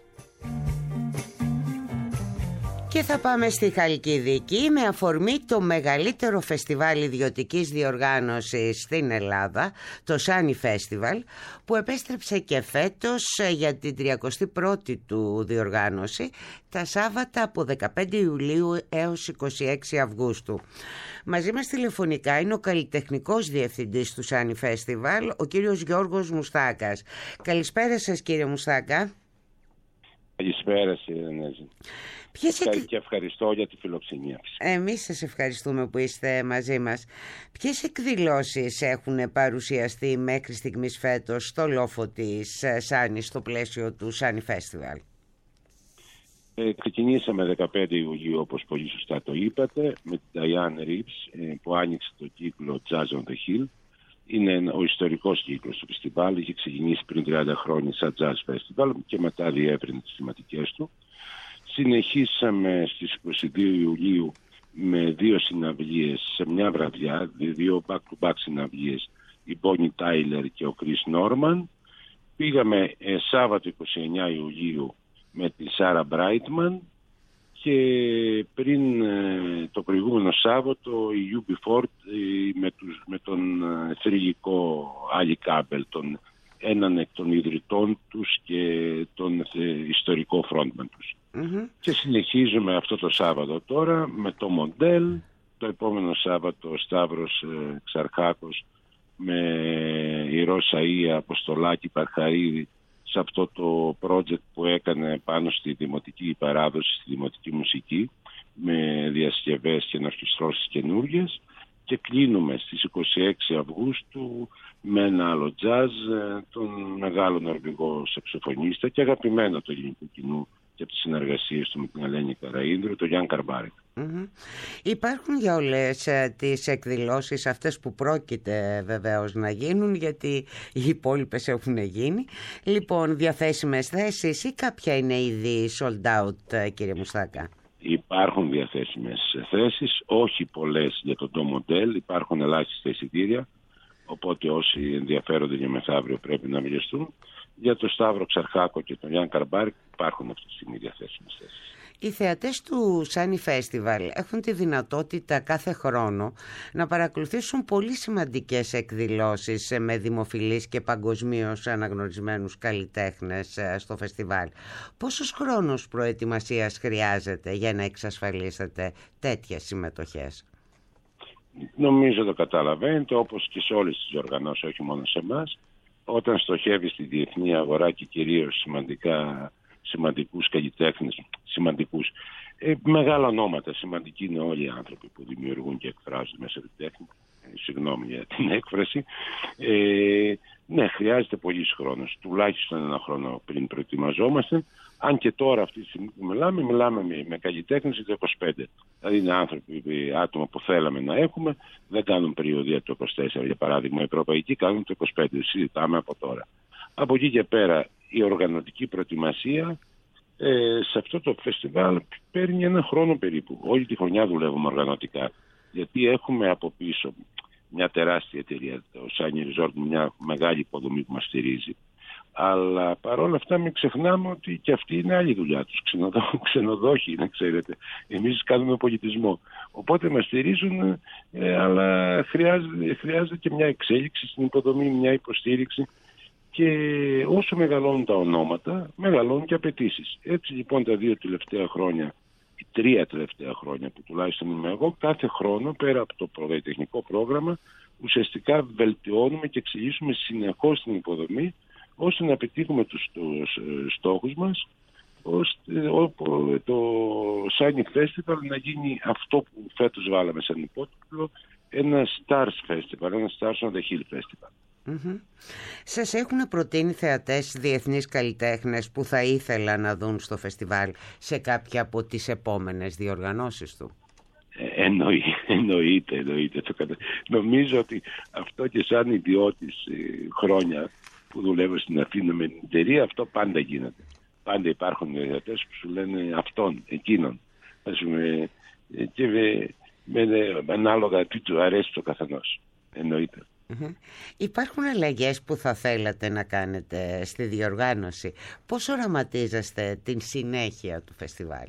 Και θα πάμε στη Χαλκιδική με αφορμή το μεγαλύτερο φεστιβάλ ιδιωτικής διοργάνωσης στην Ελλάδα, το Sunny Festival, που επέστρεψε και φέτος για την τριακοστή πρώτη του διοργάνωση τα Σάββατα από δεκαπέντε Ιουλίου έως είκοσι έξι Αυγούστου. Μαζί μας τηλεφωνικά είναι ο καλλιτεχνικός διευθυντής του Sunny Festival, ο κύριος Γιώργος Μουστάκας. Καλησπέρα σας, κύριε Μουστάκα. Καλησπέρα, κύριε Νέζη. Ποιες εκ... Και ευχαριστώ για τη φιλοξενία. Εμείς σας ευχαριστούμε που είστε μαζί μας. Ποιες εκδηλώσεις έχουν παρουσιαστεί μέχρι στιγμής φέτος στο λόφο της Sunny, στο πλαίσιο του Sunny Festival? Ε, ξεκινήσαμε δεκαπέντε Ιουλίου, όπως πολύ σωστά το είπατε, με την Diane Reeves, ε, που άνοιξε το κύκλο Jazz on the Hill. Είναι ο ιστορικός κύκλος του φεστιβάλ. Είχε ξεκινήσει πριν τριάντα χρόνια σαν Jazz Festival και μετά διεύρυνε τις θεματικές του. Συνεχίσαμε στις είκοσι δύο Ιουλίου με δύο συναυλίες σε μια βραδιά, δύο back-to-back συναυλίες, η Bonnie Tyler και ο Chris Norman. Πήγαμε ε, Σάββατο είκοσι εννέα Ιουλίου με τη Sarah Brightman και πριν ε, το προηγούμενο Σάββατο η γιου μπι Ford ε, με, τους, με τον ε, θρυλικό Άλλη Κάμπελ, τον έναν εκ των ιδρυτών τους και τον ε, ιστορικό frontman τους. Mm-hmm. Και συνεχίζουμε αυτό το Σάββατο τώρα με το Μοντέλ, το επόμενο Σάββατο ο Σταύρος ε, Ξαρχάκος με η Ρώσα Ία, Αποστολάκη Παρχαρίδη σε αυτό το project που έκανε πάνω στη δημοτική παράδοση, στη δημοτική μουσική, με διασκευές και ενορχιστρώσεις καινούργιες, και κλείνουμε στις είκοσι έξι Αυγούστου με ένα άλλο jazz, τον μεγάλο νορβηγό σαξοφωνίστα και αγαπημένο του ελληνικού κοινού και από τις συνεργασίες του με την Ελένη Καραΐνδρου, τον Γιάν Καρμπάρεκ. Mm-hmm. Υπάρχουν για όλες ε, τις εκδηλώσεις αυτές που πρόκειται βεβαίως να γίνουν, γιατί οι υπόλοιπες έχουν γίνει, λοιπόν, διαθέσιμες θέσεις ή κάποια είναι ήδη sold out, κύριε Μουστάκα? Υπάρχουν διαθέσιμες θέσεις, όχι πολλές για τον το μοντέλ, υπάρχουν ελάχιστα εισιτήρια, οπότε όσοι ενδιαφέρονται για μεθαύριο πρέπει να μιλήσουν. Για τον Σταύρο Ξαρχάκο και τον Γιάν Καρμπάρεκ υπάρχουν αυτή τη στιγμή διαθέσιμες θέσεις. Οι θεατές του Sunny Festival έχουν τη δυνατότητα κάθε χρόνο να παρακολουθήσουν πολύ σημαντικές εκδηλώσεις με δημοφιλείς και παγκοσμίως αναγνωρισμένους καλλιτέχνες στο φεστιβάλ. Πόσος χρόνος προετοιμασίας χρειάζεται για να εξασφαλίσετε τέτοιες συμμετοχές? Νομίζω το καταλαβαίνετε, όπως και σε όλες τις διοργανώσεις, όχι μόνο σε εμάς, όταν στοχεύει στη διεθνή αγορά και κυρίως σημαντικά σημαντικούς καλλιτέχνες, σημαντικούς, ε, μεγάλα ονόματα, σημαντικοί είναι όλοι οι άνθρωποι που δημιουργούν και εκφράζουν μέσα από την τέχνη, ε, συγγνώμη για την έκφραση, ε, ναι, χρειάζεται πολύς χρόνος, τουλάχιστον ένα χρόνο πριν προετοιμαζόμαστε, αν και τώρα αυτή τη στιγμή που μιλάμε, μιλάμε με, με καλλιτέχνες το είκοσι πέντε, δηλαδή είναι άνθρωποι, άτομα που θέλαμε να έχουμε, δεν κάνουν περιοδία το είκοσι τέσσερα, για παράδειγμα, οι ευρωπαϊκοί κάνουν το είκοσι πέντε, συζητάμε από τώρα. Από εκεί και πέρα η οργανωτική προετοιμασία ε, σε αυτό το φεστιβάλ παίρνει ένα χρόνο περίπου. Όλη τη χρονιά δουλεύουμε οργανωτικά, γιατί έχουμε από πίσω μια τεράστια εταιρεία, το Sunny Resort, μια μεγάλη υποδομή που μας στηρίζει. Αλλά παρόλα αυτά μην ξεχνάμε ότι και αυτή είναι άλλη δουλειά τους. Ξενοδό, ξενοδόχοι είναι, ξέρετε. Εμείς κάνουμε πολιτισμό. Οπότε μας στηρίζουν, ε, αλλά χρειάζεται, χρειάζεται και μια εξέλιξη στην υποδομή, μια υποστήριξη. Και όσο μεγαλώνουν τα ονόματα, μεγαλώνουν και απαιτήσεις. Έτσι λοιπόν τα δύο τελευταία χρόνια, οι τρία τελευταία χρόνια που τουλάχιστον είμαι εγώ, κάθε χρόνο πέρα από το πρωτοτεχνικό πρόγραμμα, ουσιαστικά βελτιώνουμε και εξελίσσουμε συνεχώς την υποδομή, ώστε να πετύχουμε τους, τους στόχους μας, ώστε το Sunny Festival να γίνει αυτό που φέτος βάλαμε σαν υπότιτλο, ένα Stars Festival, ένα Stars on the Hill Festival. Mm-hmm. Σας έχουν προτείνει θεατές διεθνείς καλλιτέχνες που θα ήθελα να δουν στο φεστιβάλ σε κάποια από τις επόμενες διοργανώσεις του? Ε, εννοεί, εννοείται, εννοείται. Το κατα... Νομίζω ότι αυτό και σαν ιδιώτης ε, χρόνια που δουλεύω στην Αθήνα με την εταιρεία, αυτό πάντα γίνεται. Πάντα υπάρχουν θεατές που σου λένε αυτόν, εκείνον. Ας πούμε, και με, με, με ανάλογα τι του αρέσει το καθενός. Εννοείται. Mm-hmm. Υπάρχουν αλλαγές που θα θέλατε να κάνετε στη διοργάνωση? Πώς οραματίζεστε την συνέχεια του φεστιβάλ?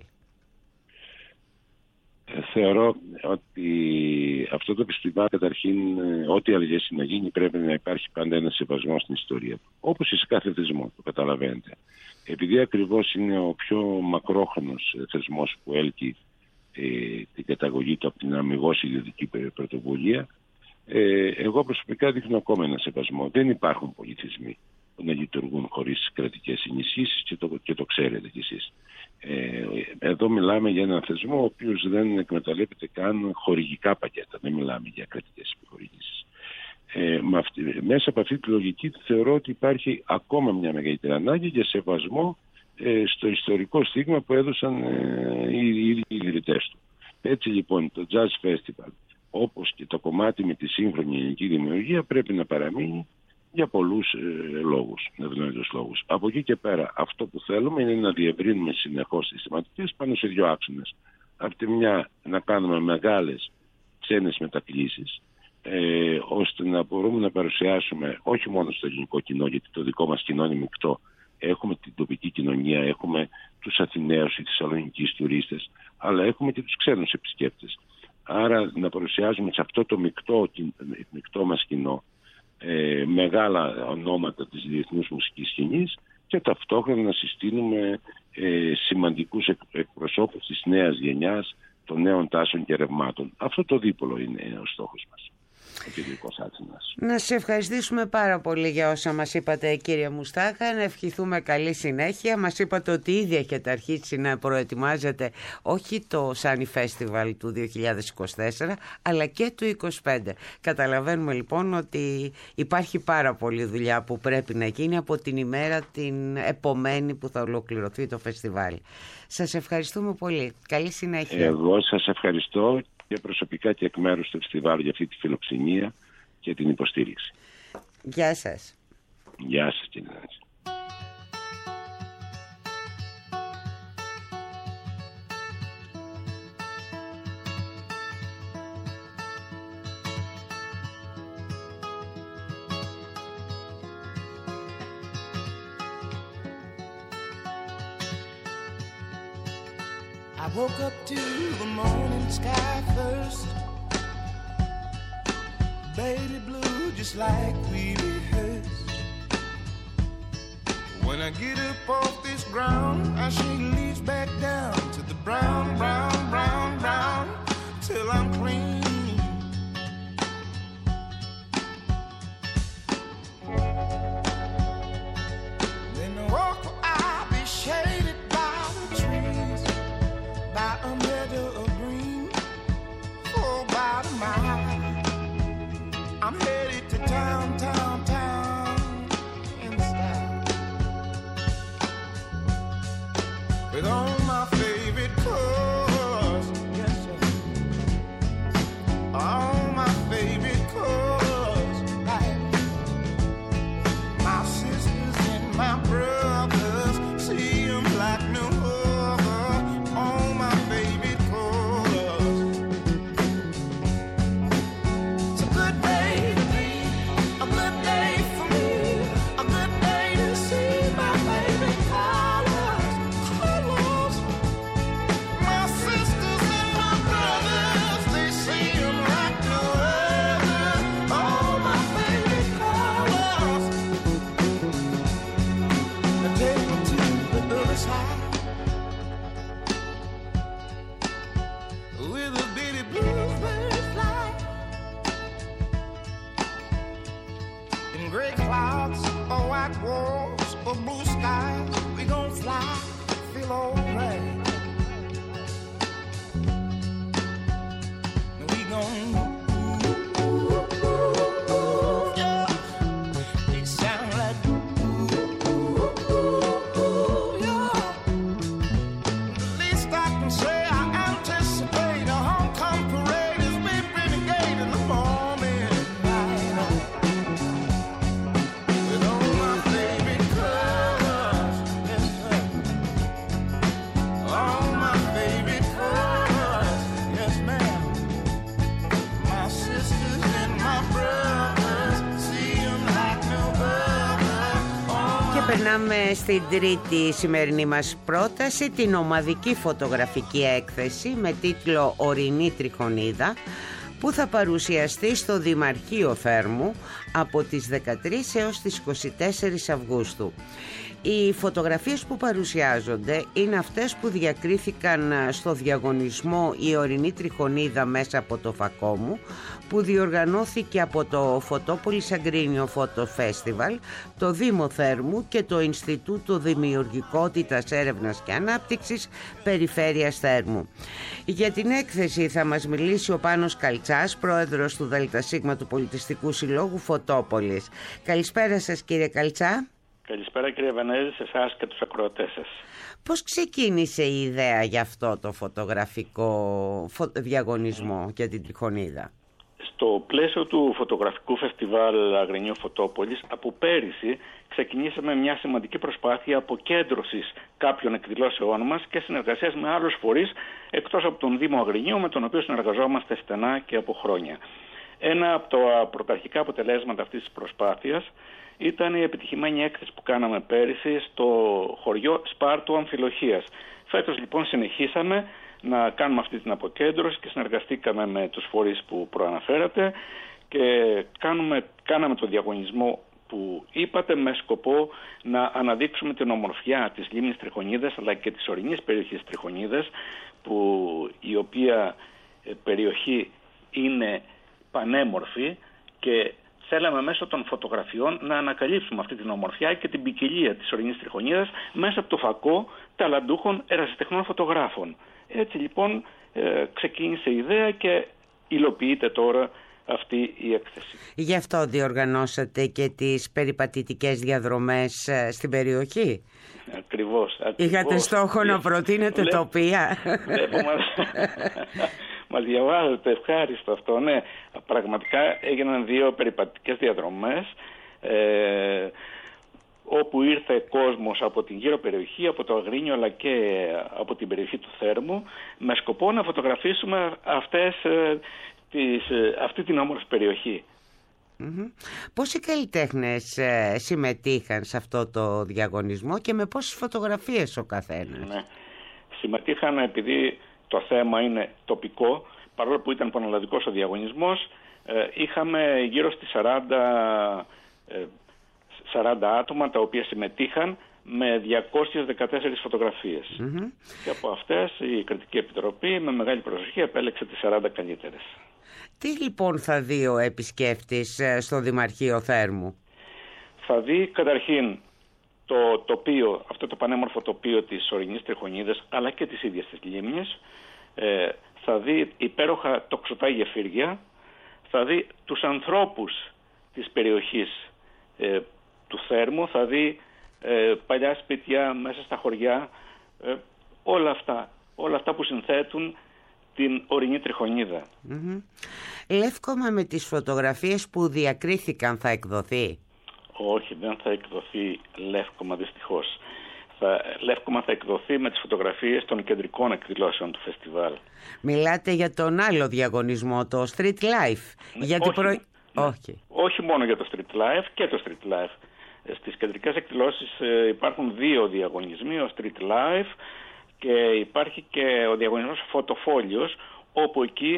Ε, θεωρώ ότι αυτό το φεστιβάλ, καταρχήν, ό,τι αλλαγές να γίνει, πρέπει να υπάρχει πάντα ένα σεβασμό στην ιστορία του. Όπως σε κάθε θεσμό, το καταλαβαίνετε. Επειδή ακριβώς είναι ο πιο μακρόχρονος θεσμός που έλκει ε, την καταγωγή του από την αμιγώς ιδιωτική πρωτοβουλία, Ε, εγώ προσωπικά δείχνω ακόμα ένα σεβασμό. Δεν υπάρχουν πολλοί θεσμοί που να λειτουργούν χωρίς κρατικές ενισχύσεις και το, και το ξέρετε κι εσείς. Ε, εδώ μιλάμε για έναν θεσμό ο οποίος δεν εκμεταλλεύεται καν χορηγικά πακέτα. Δεν μιλάμε για κρατικές επιχορηγήσεις. Ε, μέσα από αυτή τη λογική θεωρώ ότι υπάρχει ακόμα μια μεγαλύτερη ανάγκη για σεβασμό ε, στο ιστορικό στίγμα που έδωσαν ε, οι ίδιοι οι ιδρυτές του. Έτσι λοιπόν το Jazz Festival, όπως και το κομμάτι με τη σύγχρονη ελληνική δημιουργία, πρέπει να παραμείνει για πολλούς ε, λόγους, ευνόητους λόγους. Από εκεί και πέρα αυτό που θέλουμε είναι να διευρύνουμε συνεχώς τις θεματικές πάνω σε δύο άξονες. Από τη μια να κάνουμε μεγάλες ξένες μετακλήσεις, ε, ώστε να μπορούμε να παρουσιάσουμε όχι μόνο στο ελληνικό κοινό, γιατί το δικό μας κοινό είναι μεικτό. Έχουμε την τοπική κοινωνία, έχουμε τους Αθηναίους ή Θεσσαλονικείς τουρίστες, αλλά έχουμε και τους ξένους επισκέπτες. Άρα να παρουσιάζουμε σε αυτό το μεικτό, μεικτό μας κοινό ε, μεγάλα ονόματα της διεθνούς μουσικής σκηνής και ταυτόχρονα να συστήνουμε ε, σημαντικούς εκπροσώπους της νέας γενιάς, των νέων τάσεων και ρευμάτων. Αυτό το δίπολο είναι ο στόχος μας. ο Κυριακός Άτσινας. Να σε ευχαριστήσουμε πάρα πολύ για όσα μας είπατε, κύριε Μουστάκα. Να ευχηθούμε καλή συνέχεια. Μας είπατε ότι ήδη έχετε αρχίσει να προετοιμάζετε όχι το Sunny Festival του δύο χιλιάδες είκοσι τέσσερα, αλλά και του είκοσι πέντε. Καταλαβαίνουμε λοιπόν ότι υπάρχει πάρα πολλή δουλειά που πρέπει να γίνει από την ημέρα την επομένη που θα ολοκληρωθεί το φεστιβάλ. Σας ευχαριστούμε πολύ. Καλή συνέχεια. Εγώ σας ευχαριστώ και προσωπικά και εκ μέρους του φεστιβάλ για αυτή τη φιλοξενία και την υποστήριξη. Γεια σας. Γεια σας, κύριε Νάτση. I woke up to the morning sky first, baby blue just like we rehearsed. When I get up off this ground, I shake leaves back down to the brown, brown, brown, brown, till I'm clean. Then I walk where I'll be shaded by the trees, by a meadow of green, for about a mile. I'm headed to town, town, town, in style, with all my favorite colors, yes sir, all my favorite colors, like my sisters and my brothers, see them like no other, all my favorite colors. It's a good day to be, a good day for me, a good day to see my favorite colors, colors. My sisters and my brothers, they see them like no other, all my favorite colors. Now take me to the other side, with a bitty bluebird fly, in gray clouds or white walls or blue skies, we gon' fly, feel alright. We gon' ooh, ooh, ooh, ooh, yeah. They sound like ooh, ooh, ooh, ooh, yeah. The least I can say, I anticipate a homecoming parade as we renegade in the morning light, with all my favorite colors, yes sir, all my favorite colors, yes ma'am. My sisters and my brothers, see them like no other, all Και my περνάμε στην τρίτη σημερινή μας πρόταση, την ομαδική φωτογραφική έκθεση με τίτλο «Ορεινή Τριχονίδα», που θα παρουσιαστεί στο Δημαρχείο Θέρμου από τις δεκατρείς έως τις είκοσι τέσσερις Αυγούστου. Οι φωτογραφίες που παρουσιάζονται είναι αυτές που διακρίθηκαν στο διαγωνισμό «Η Ορεινή Τριχονίδα μέσα από το φακό μου», που διοργανώθηκε από το Φωτόπολης Αγκρίνιο Φώτο Φέστιβαλ, το Δήμο Θέρμου και το Ινστιτούτο Δημιουργικότητας, Έρευνας και Ανάπτυξης Περιφέρειας Θέρμου. Για την έκθεση θα μας μιλήσει ο Πάνος Καλτσάς, πρόεδρος του ΔΣ του Πολιτιστικού Συλλόγου Φωτόπολης. Καλησπέρα σας, κύριε Καλτσά. Καλησπέρα, κύριε Βανέζη, σε εσάς και τους ακροατές σας. Πώς ξεκίνησε η ιδέα για αυτό το φωτογραφικό διαγωνισμό για την Τριχονίδα? Στο πλαίσιο του φωτογραφικού φεστιβάλ Αγρινίου Φωτόπολης, από πέρυσι ξεκινήσαμε μια σημαντική προσπάθεια αποκέντρωσης κάποιων εκδηλώσεών μας και συνεργασίας με άλλους φορείς εκτός από τον Δήμο Αγρινίου, με τον οποίο συνεργαζόμαστε στενά και από χρόνια. Ένα από τα πρωταρχικά αποτελέσματα αυτής της προσπάθειας ήταν η επιτυχημένη έκθεση που κάναμε πέρυσι στο χωριό Σπάρτου Αμφιλοχίας. Φέτος λοιπόν συνεχίσαμε να κάνουμε αυτή την αποκέντρωση και συνεργαστήκαμε με τους φορείς που προαναφέρατε και κάνουμε, κάναμε το διαγωνισμό που είπατε με σκοπό να αναδείξουμε την ομορφιά της λίμνης Τριχονίδας αλλά και της ορεινής περιοχής Τριχονίδας, που η οποία περιοχή είναι πανέμορφη, Και θέλαμε μέσω των φωτογραφιών να ανακαλύψουμε αυτή την ομορφιά και την ποικιλία της ορεινής τριχονίδας μέσα από το φακό ταλαντούχων ερασιτεχνών φωτογράφων. Έτσι λοιπόν ε, ξεκίνησε η ιδέα και υλοποιείται τώρα αυτή η έκθεση. Γι' αυτό διοργανώσατε και τις περιπατητικές διαδρομές ε, στην περιοχή. Ακριβώς. ακριβώς. Είχατε στόχο να προτείνετε Λέ... τοπία. Βλέπω, μας... μας διαβάζετε, ευχάριστο αυτό. Ναι, πραγματικά έγιναν δύο περιπατητικές διαδρομές ε, όπου ήρθε κόσμος από την γύρω περιοχή, από το Αγρίνιο αλλά και από την περιοχή του Θέρμου, με σκοπό να φωτογραφίσουμε αυτές, ε, τις, ε, αυτή την όμορφη περιοχή. Mm-hmm. Πόσοι καλλιτέχνες ε, συμμετείχαν σε αυτό το διαγωνισμό και με πόσες φωτογραφίες ο καθένας? Ναι. Συμμετείχαν, επειδή το θέμα είναι τοπικό, παρόλο που ήταν πανελλαδικός ο διαγωνισμός, ε, είχαμε γύρω στις σαράντα, ε, σαράντα άτομα τα οποία συμμετείχαν με διακόσιες δεκατέσσερις φωτογραφίες. Mm-hmm. Και από αυτές η Κριτική Επιτροπή με μεγάλη προσοχή επέλεξε τις σαράντα καλύτερες. Τι λοιπόν θα δει ο επισκέπτης στο Δημαρχείο Θέρμου? Θα δει καταρχήν το τοπίο, αυτό το πανέμορφο τοπίο της ορεινής τριχονίδας αλλά και της ίδιας της λίμνης. Ε, θα δει υπέροχα τοξωτά γεφύρια, θα δει τους ανθρώπους της περιοχής ε, του Θέρμου, θα δει ε, παλιά σπίτια μέσα στα χωριά, ε, όλα αυτά, όλα αυτά που συνθέτουν την ορεινή τριχονίδα. Mm-hmm. Λεύκομα με τις φωτογραφίες που διακρίθηκαν θα εκδοθεί? Όχι, δεν θα εκδοθεί λεύκομα δυστυχώς. Θα, λεύκομα θα εκδοθεί με τις φωτογραφίες των κεντρικών εκδηλώσεων του φεστιβάλ. Μιλάτε για τον άλλο διαγωνισμό, το Street Life? Ναι, γιατί όχι, προ... ναι. όχι. όχι μόνο για το Street Life και το Street Life. Στις κεντρικές εκδηλώσεις ε, υπάρχουν δύο διαγωνισμοί, ο Street Life και υπάρχει και ο διαγωνισμός Φωτοφόλιος, όπου εκεί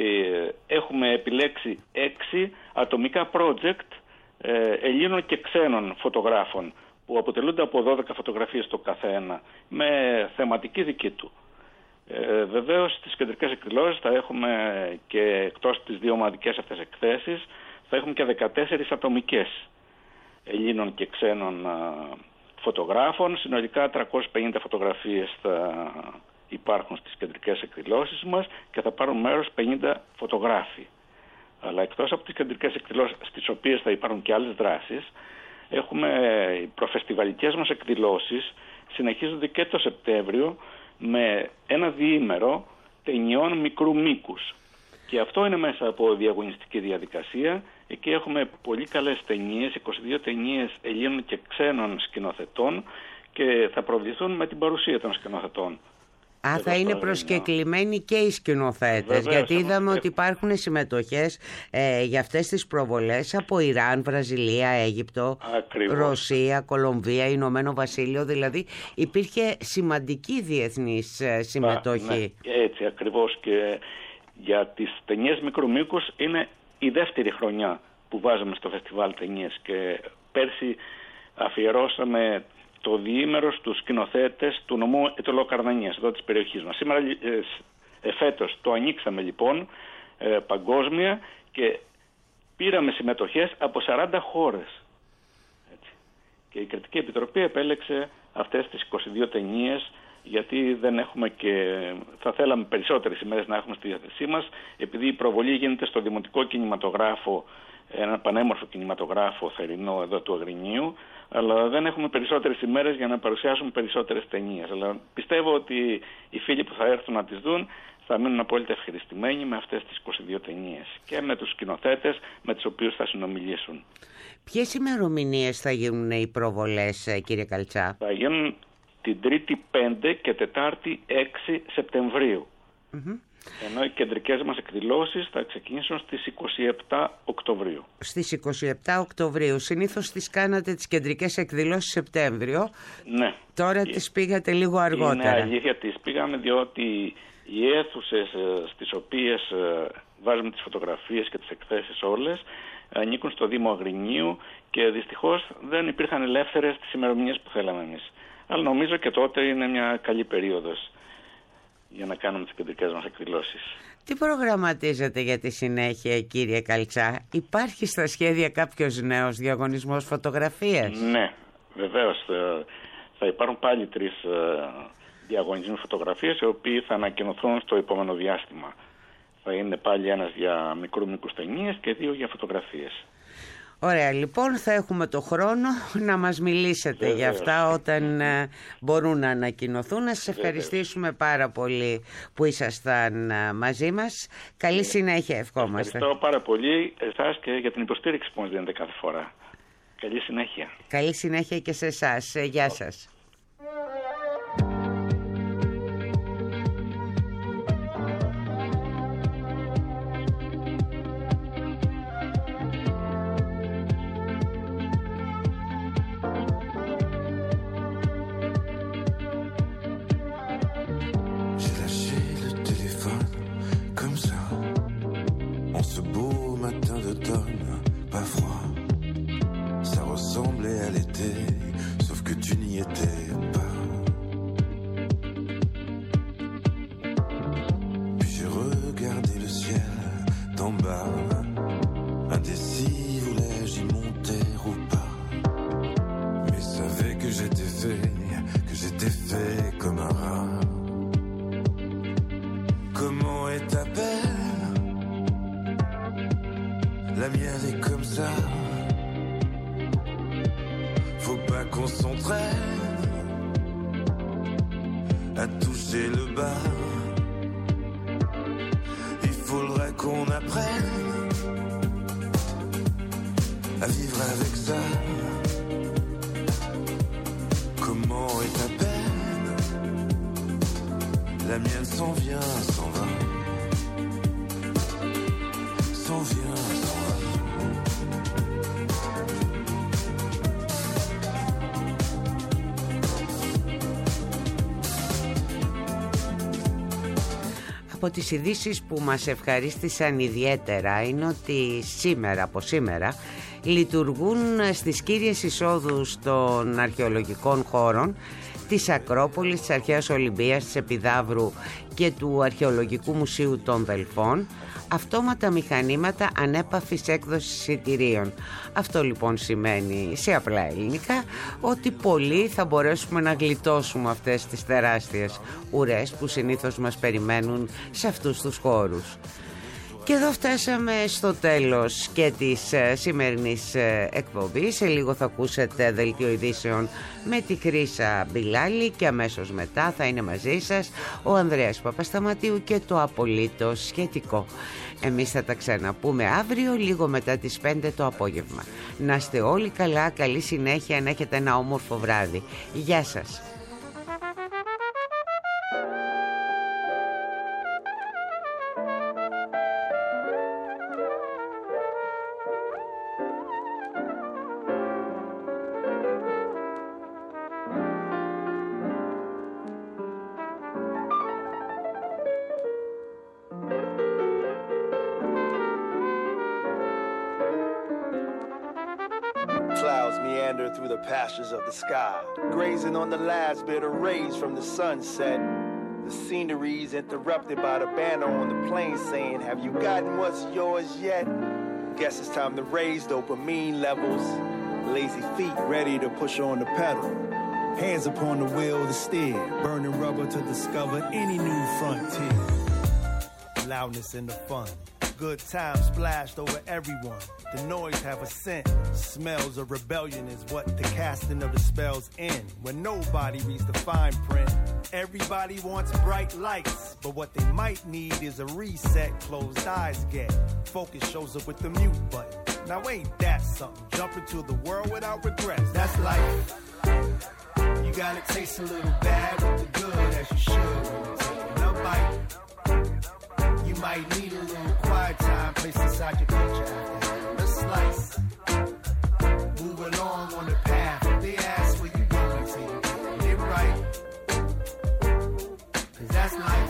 ε, έχουμε επιλέξει έξι ατομικά project ε, Ελλήνων και ξένων φωτογράφων που αποτελούνται από δώδεκα φωτογραφίες το καθένα με θεματική δική του. Ε, βεβαίως στις κεντρικές εκδηλώσεις θα έχουμε και εκτός τις δύο ομαδικές αυτές εκθέσεις θα έχουμε και δεκατέσσερις ατομικές Ελλήνων και ξένων α, φωτογράφων. Συνολικά τριακόσιες πενήντα φωτογραφίες θα υπάρχουν στις κεντρικές εκδηλώσεις μας και θα πάρουν μέρος πενήντα φωτογράφοι. Αλλά εκτός από τις κεντρικές εκδηλώσεις, στις οποίες θα υπάρχουν και άλλες δράσεις, έχουμε οι προφεστιβαλικές μας εκδηλώσεις, συνεχίζονται και το Σεπτέμβριο με ένα διήμερο ταινιών μικρού μήκους. Και αυτό είναι μέσα από διαγωνιστική διαδικασία. Εκεί έχουμε πολύ καλές ταινίες, είκοσι δύο ταινίες Ελλήνων και ξένων σκηνοθετών και θα προβληθούν με την παρουσία των σκηνοθετών. Α, θα είναι προσκεκλημένοι και οι σκηνοθέτες. Βεβαίως, γιατί είδαμε ότι υπάρχουν συμμετοχές ε, για αυτές τις προβολές από Ιράν, Βραζιλία, Αίγυπτο, Ακριβώς. Ρωσία, Κολομβία, Ηνωμένο Βασίλειο. Δηλαδή υπήρχε σημαντική διεθνής ε, συμμετοχή. Α, ναι, έτσι ακριβώς. Και για τις ταινίες μικρού μήκους είναι η δεύτερη χρονιά που βάζαμε στο φεστιβάλ ταινίες και πέρσι αφιερώσαμε το διήμερο στους σκηνοθέτες του νομού Αιτωλοκαρνανίας, εδώ της περιοχής μας. Σήμερα, ε, ε, φέτος, το ανοίξαμε λοιπόν ε, παγκόσμια και πήραμε συμμετοχές από σαράντα χώρες. Έτσι. Και η Κριτική Επιτροπή επέλεξε αυτές τις είκοσι δύο ταινίες, γιατί δεν έχουμε και θα θέλαμε περισσότερες ημέρες να έχουμε στη διάθεσή μας, επειδή η προβολή γίνεται στο Δημοτικό Κινηματογράφο, ένα πανέμορφο κινηματογράφο θερινό εδώ του Αγρινίου, αλλά δεν έχουμε περισσότερες ημέρες για να παρουσιάσουμε περισσότερες ταινίες. Αλλά πιστεύω ότι οι φίλοι που θα έρθουν να τις δουν θα μείνουν απόλυτα ευχαριστημένοι με αυτές τις είκοσι δύο ταινίες και με τους σκηνοθέτες με τους οποίους θα συνομιλήσουν. Ποιες ημερομηνίες θα γίνουν οι προβολές, κύριε Καλτσά? Θα γίνουν την Τρίτη πέντε και Τετάρτη έξι Σεπτεμβρίου. Mm-hmm. Ενώ οι κεντρικές μας εκδηλώσεις θα ξεκινήσουν στις είκοσι επτά Οκτωβρίου. Στις είκοσι επτά Οκτωβρίου. Συνήθως τις κάνατε τις κεντρικές εκδηλώσεις Σεπτέμβριο. Ναι. Τώρα και τις πήγατε λίγο αργότερα. Είναι αλήθεια, τις πήγαμε διότι οι αίθουσες στις οποίες βάζουμε τις φωτογραφίες και τις εκθέσεις όλες ανήκουν στο Δήμο Αγρινίου και δυστυχώς δεν υπήρχαν ελεύθερες τις ημερομηνίες που θέλαμε εμείς. Αλλά νομίζω και τότε είναι μια καλή περίοδος. για να κάνουμε τις κεντρικές μας εκδηλώσεις. Τι προγραμματίζετε για τη συνέχεια, κύριε Καλτσά? Υπάρχει στα σχέδια κάποιος νέος διαγωνισμός φωτογραφίας? Ναι, βεβαίως. Θα υπάρχουν πάλι τρεις διαγωνισμοί φωτογραφίες, οι οποίοι θα ανακοινωθούν στο επόμενο διάστημα. Θα είναι πάλι ένας για μικρού μήκους ταινίες και δύο για φωτογραφίες. Ωραία, λοιπόν, θα έχουμε το χρόνο να μας μιλήσετε Βεβαίως. για αυτά όταν ε, μπορούν να ανακοινωθούν. Να σας ευχαριστήσουμε πάρα πολύ που ήσασταν ε, μαζί μας. Καλή συνέχεια, ευχόμαστε. Ευχαριστώ πάρα πολύ εσάς και για την υποστήριξη που μας δίνετε κάθε φορά. Καλή συνέχεια. Καλή συνέχεια και σε εσάς. Ε, γεια σας. Από τις ειδήσεις που μας ευχαρίστησαν ιδιαίτερα είναι ότι σήμερα, από σήμερα, λειτουργούν στις κύριες εισόδους των αρχαιολογικών χώρων της Ακρόπολης, της Αρχαίας Ολυμπίας, της Επιδαύρου και του Αρχαιολογικού Μουσείου των Δελφών αυτόματα μηχανήματα ανέπαφης έκδοσης εισιτηρίων. Αυτό λοιπόν σημαίνει σε απλά ελληνικά ότι πολλοί θα μπορέσουμε να γλιτώσουμε αυτές τις τεράστιες ουρές που συνήθως μας περιμένουν σε αυτούς τους χώρους. Και εδώ φτάσαμε στο τέλος και της ε, σημερινής ε, εκπομπής. Σε λίγο θα ακούσετε δελτίο ειδήσεων με τη Χρύσα Μπιλάλη και αμέσως μετά θα είναι μαζί σας ο Ανδρέας Παπασταματίου και το απολύτως σχετικό. Εμείς θα τα ξαναπούμε αύριο λίγο μετά τις πέντε το απόγευμα. Να είστε όλοι καλά, καλή συνέχεια, να έχετε ένα όμορφο βράδυ. Γεια σας. Clouds meander through the pastures of the sky, grazing on the last bit of rays from the sunset. The scenery's interrupted by the banner on the plane saying, have you gotten what's yours yet? Guess it's time to raise dopamine levels. Lazy feet ready to push on the pedal. Hands upon the wheel to steer, burning rubber to discover any new frontier. Loudness in the fun. Good times splashed over everyone. The noise have a scent. Smells of rebellion is what the casting of the spells end. When nobody reads the fine print. Everybody wants bright lights, but what they might need is a reset. Closed eyes get. Focus shows up with the mute button. Now ain't that something? Jump into the world without regrets. That's life. You gotta taste a little bad with the good as you should when you're taking a bite. You might need a little quiet time placed inside your picture after having a slice. Move along on the path. If they ask where you going, say you getting it right. Cause that's life.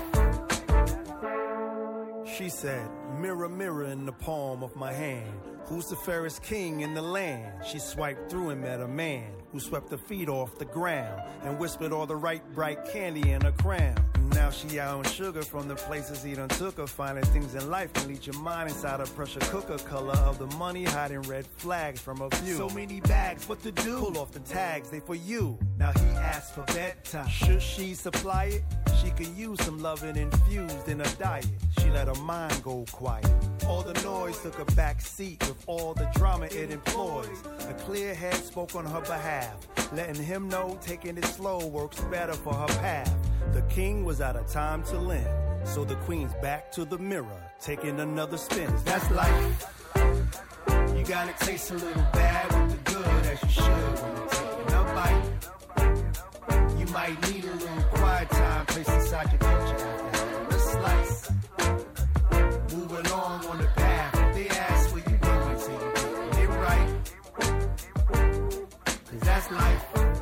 She said, mirror, mirror in the palm of my hand. Who's the fairest king in the land? She swiped through and met a man who who swept her feet off the ground and whispered all the right bright candy in her crown. Now she out on sugar from the places he done took her. Finding things in life can lead your mind inside a pressure cooker. Color of the money hiding red flags from a view. So many bags, what to do? Pull off the tags, they for you. Now he asked for bedtime. Should she supply it? She could use some loving infused in her diet. She let her mind go quiet. All the noise took a back seat with all the drama it employs. A clear head spoke on her behalf, letting him know taking it slow works better for her path. The king was out of time to lend, so the queen's back to the mirror, taking another spin. That's life. You gotta taste a little bad with the good as you should when you're taking a bite. You might need a little quiet time placed inside your culture after having a slice. Move along on the path. They ask where you going till you getting it right. Cause that's life.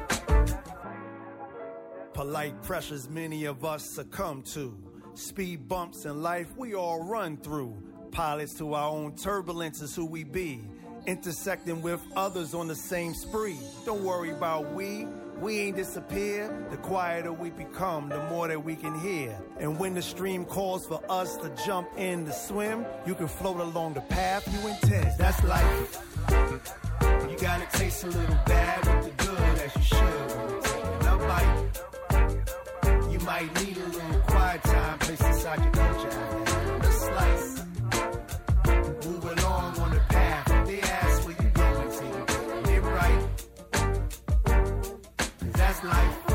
Polite pressures many of us succumb to. Speed bumps in life we all run through. Pilots to our own turbulence is who we be. Intersecting with others on the same spree. Don't worry about we. We ain't disappear. The quieter we become, the more that we can hear. And when the stream calls for us to jump in to swim, you can float along the path you intend. That's life. You gotta taste a little bad with the good as you should when you're taking a bite. You might need a little quiet time placed inside your culture after having a slice. Move along on the path. They ask where you going till you getting it right. Cause that's life.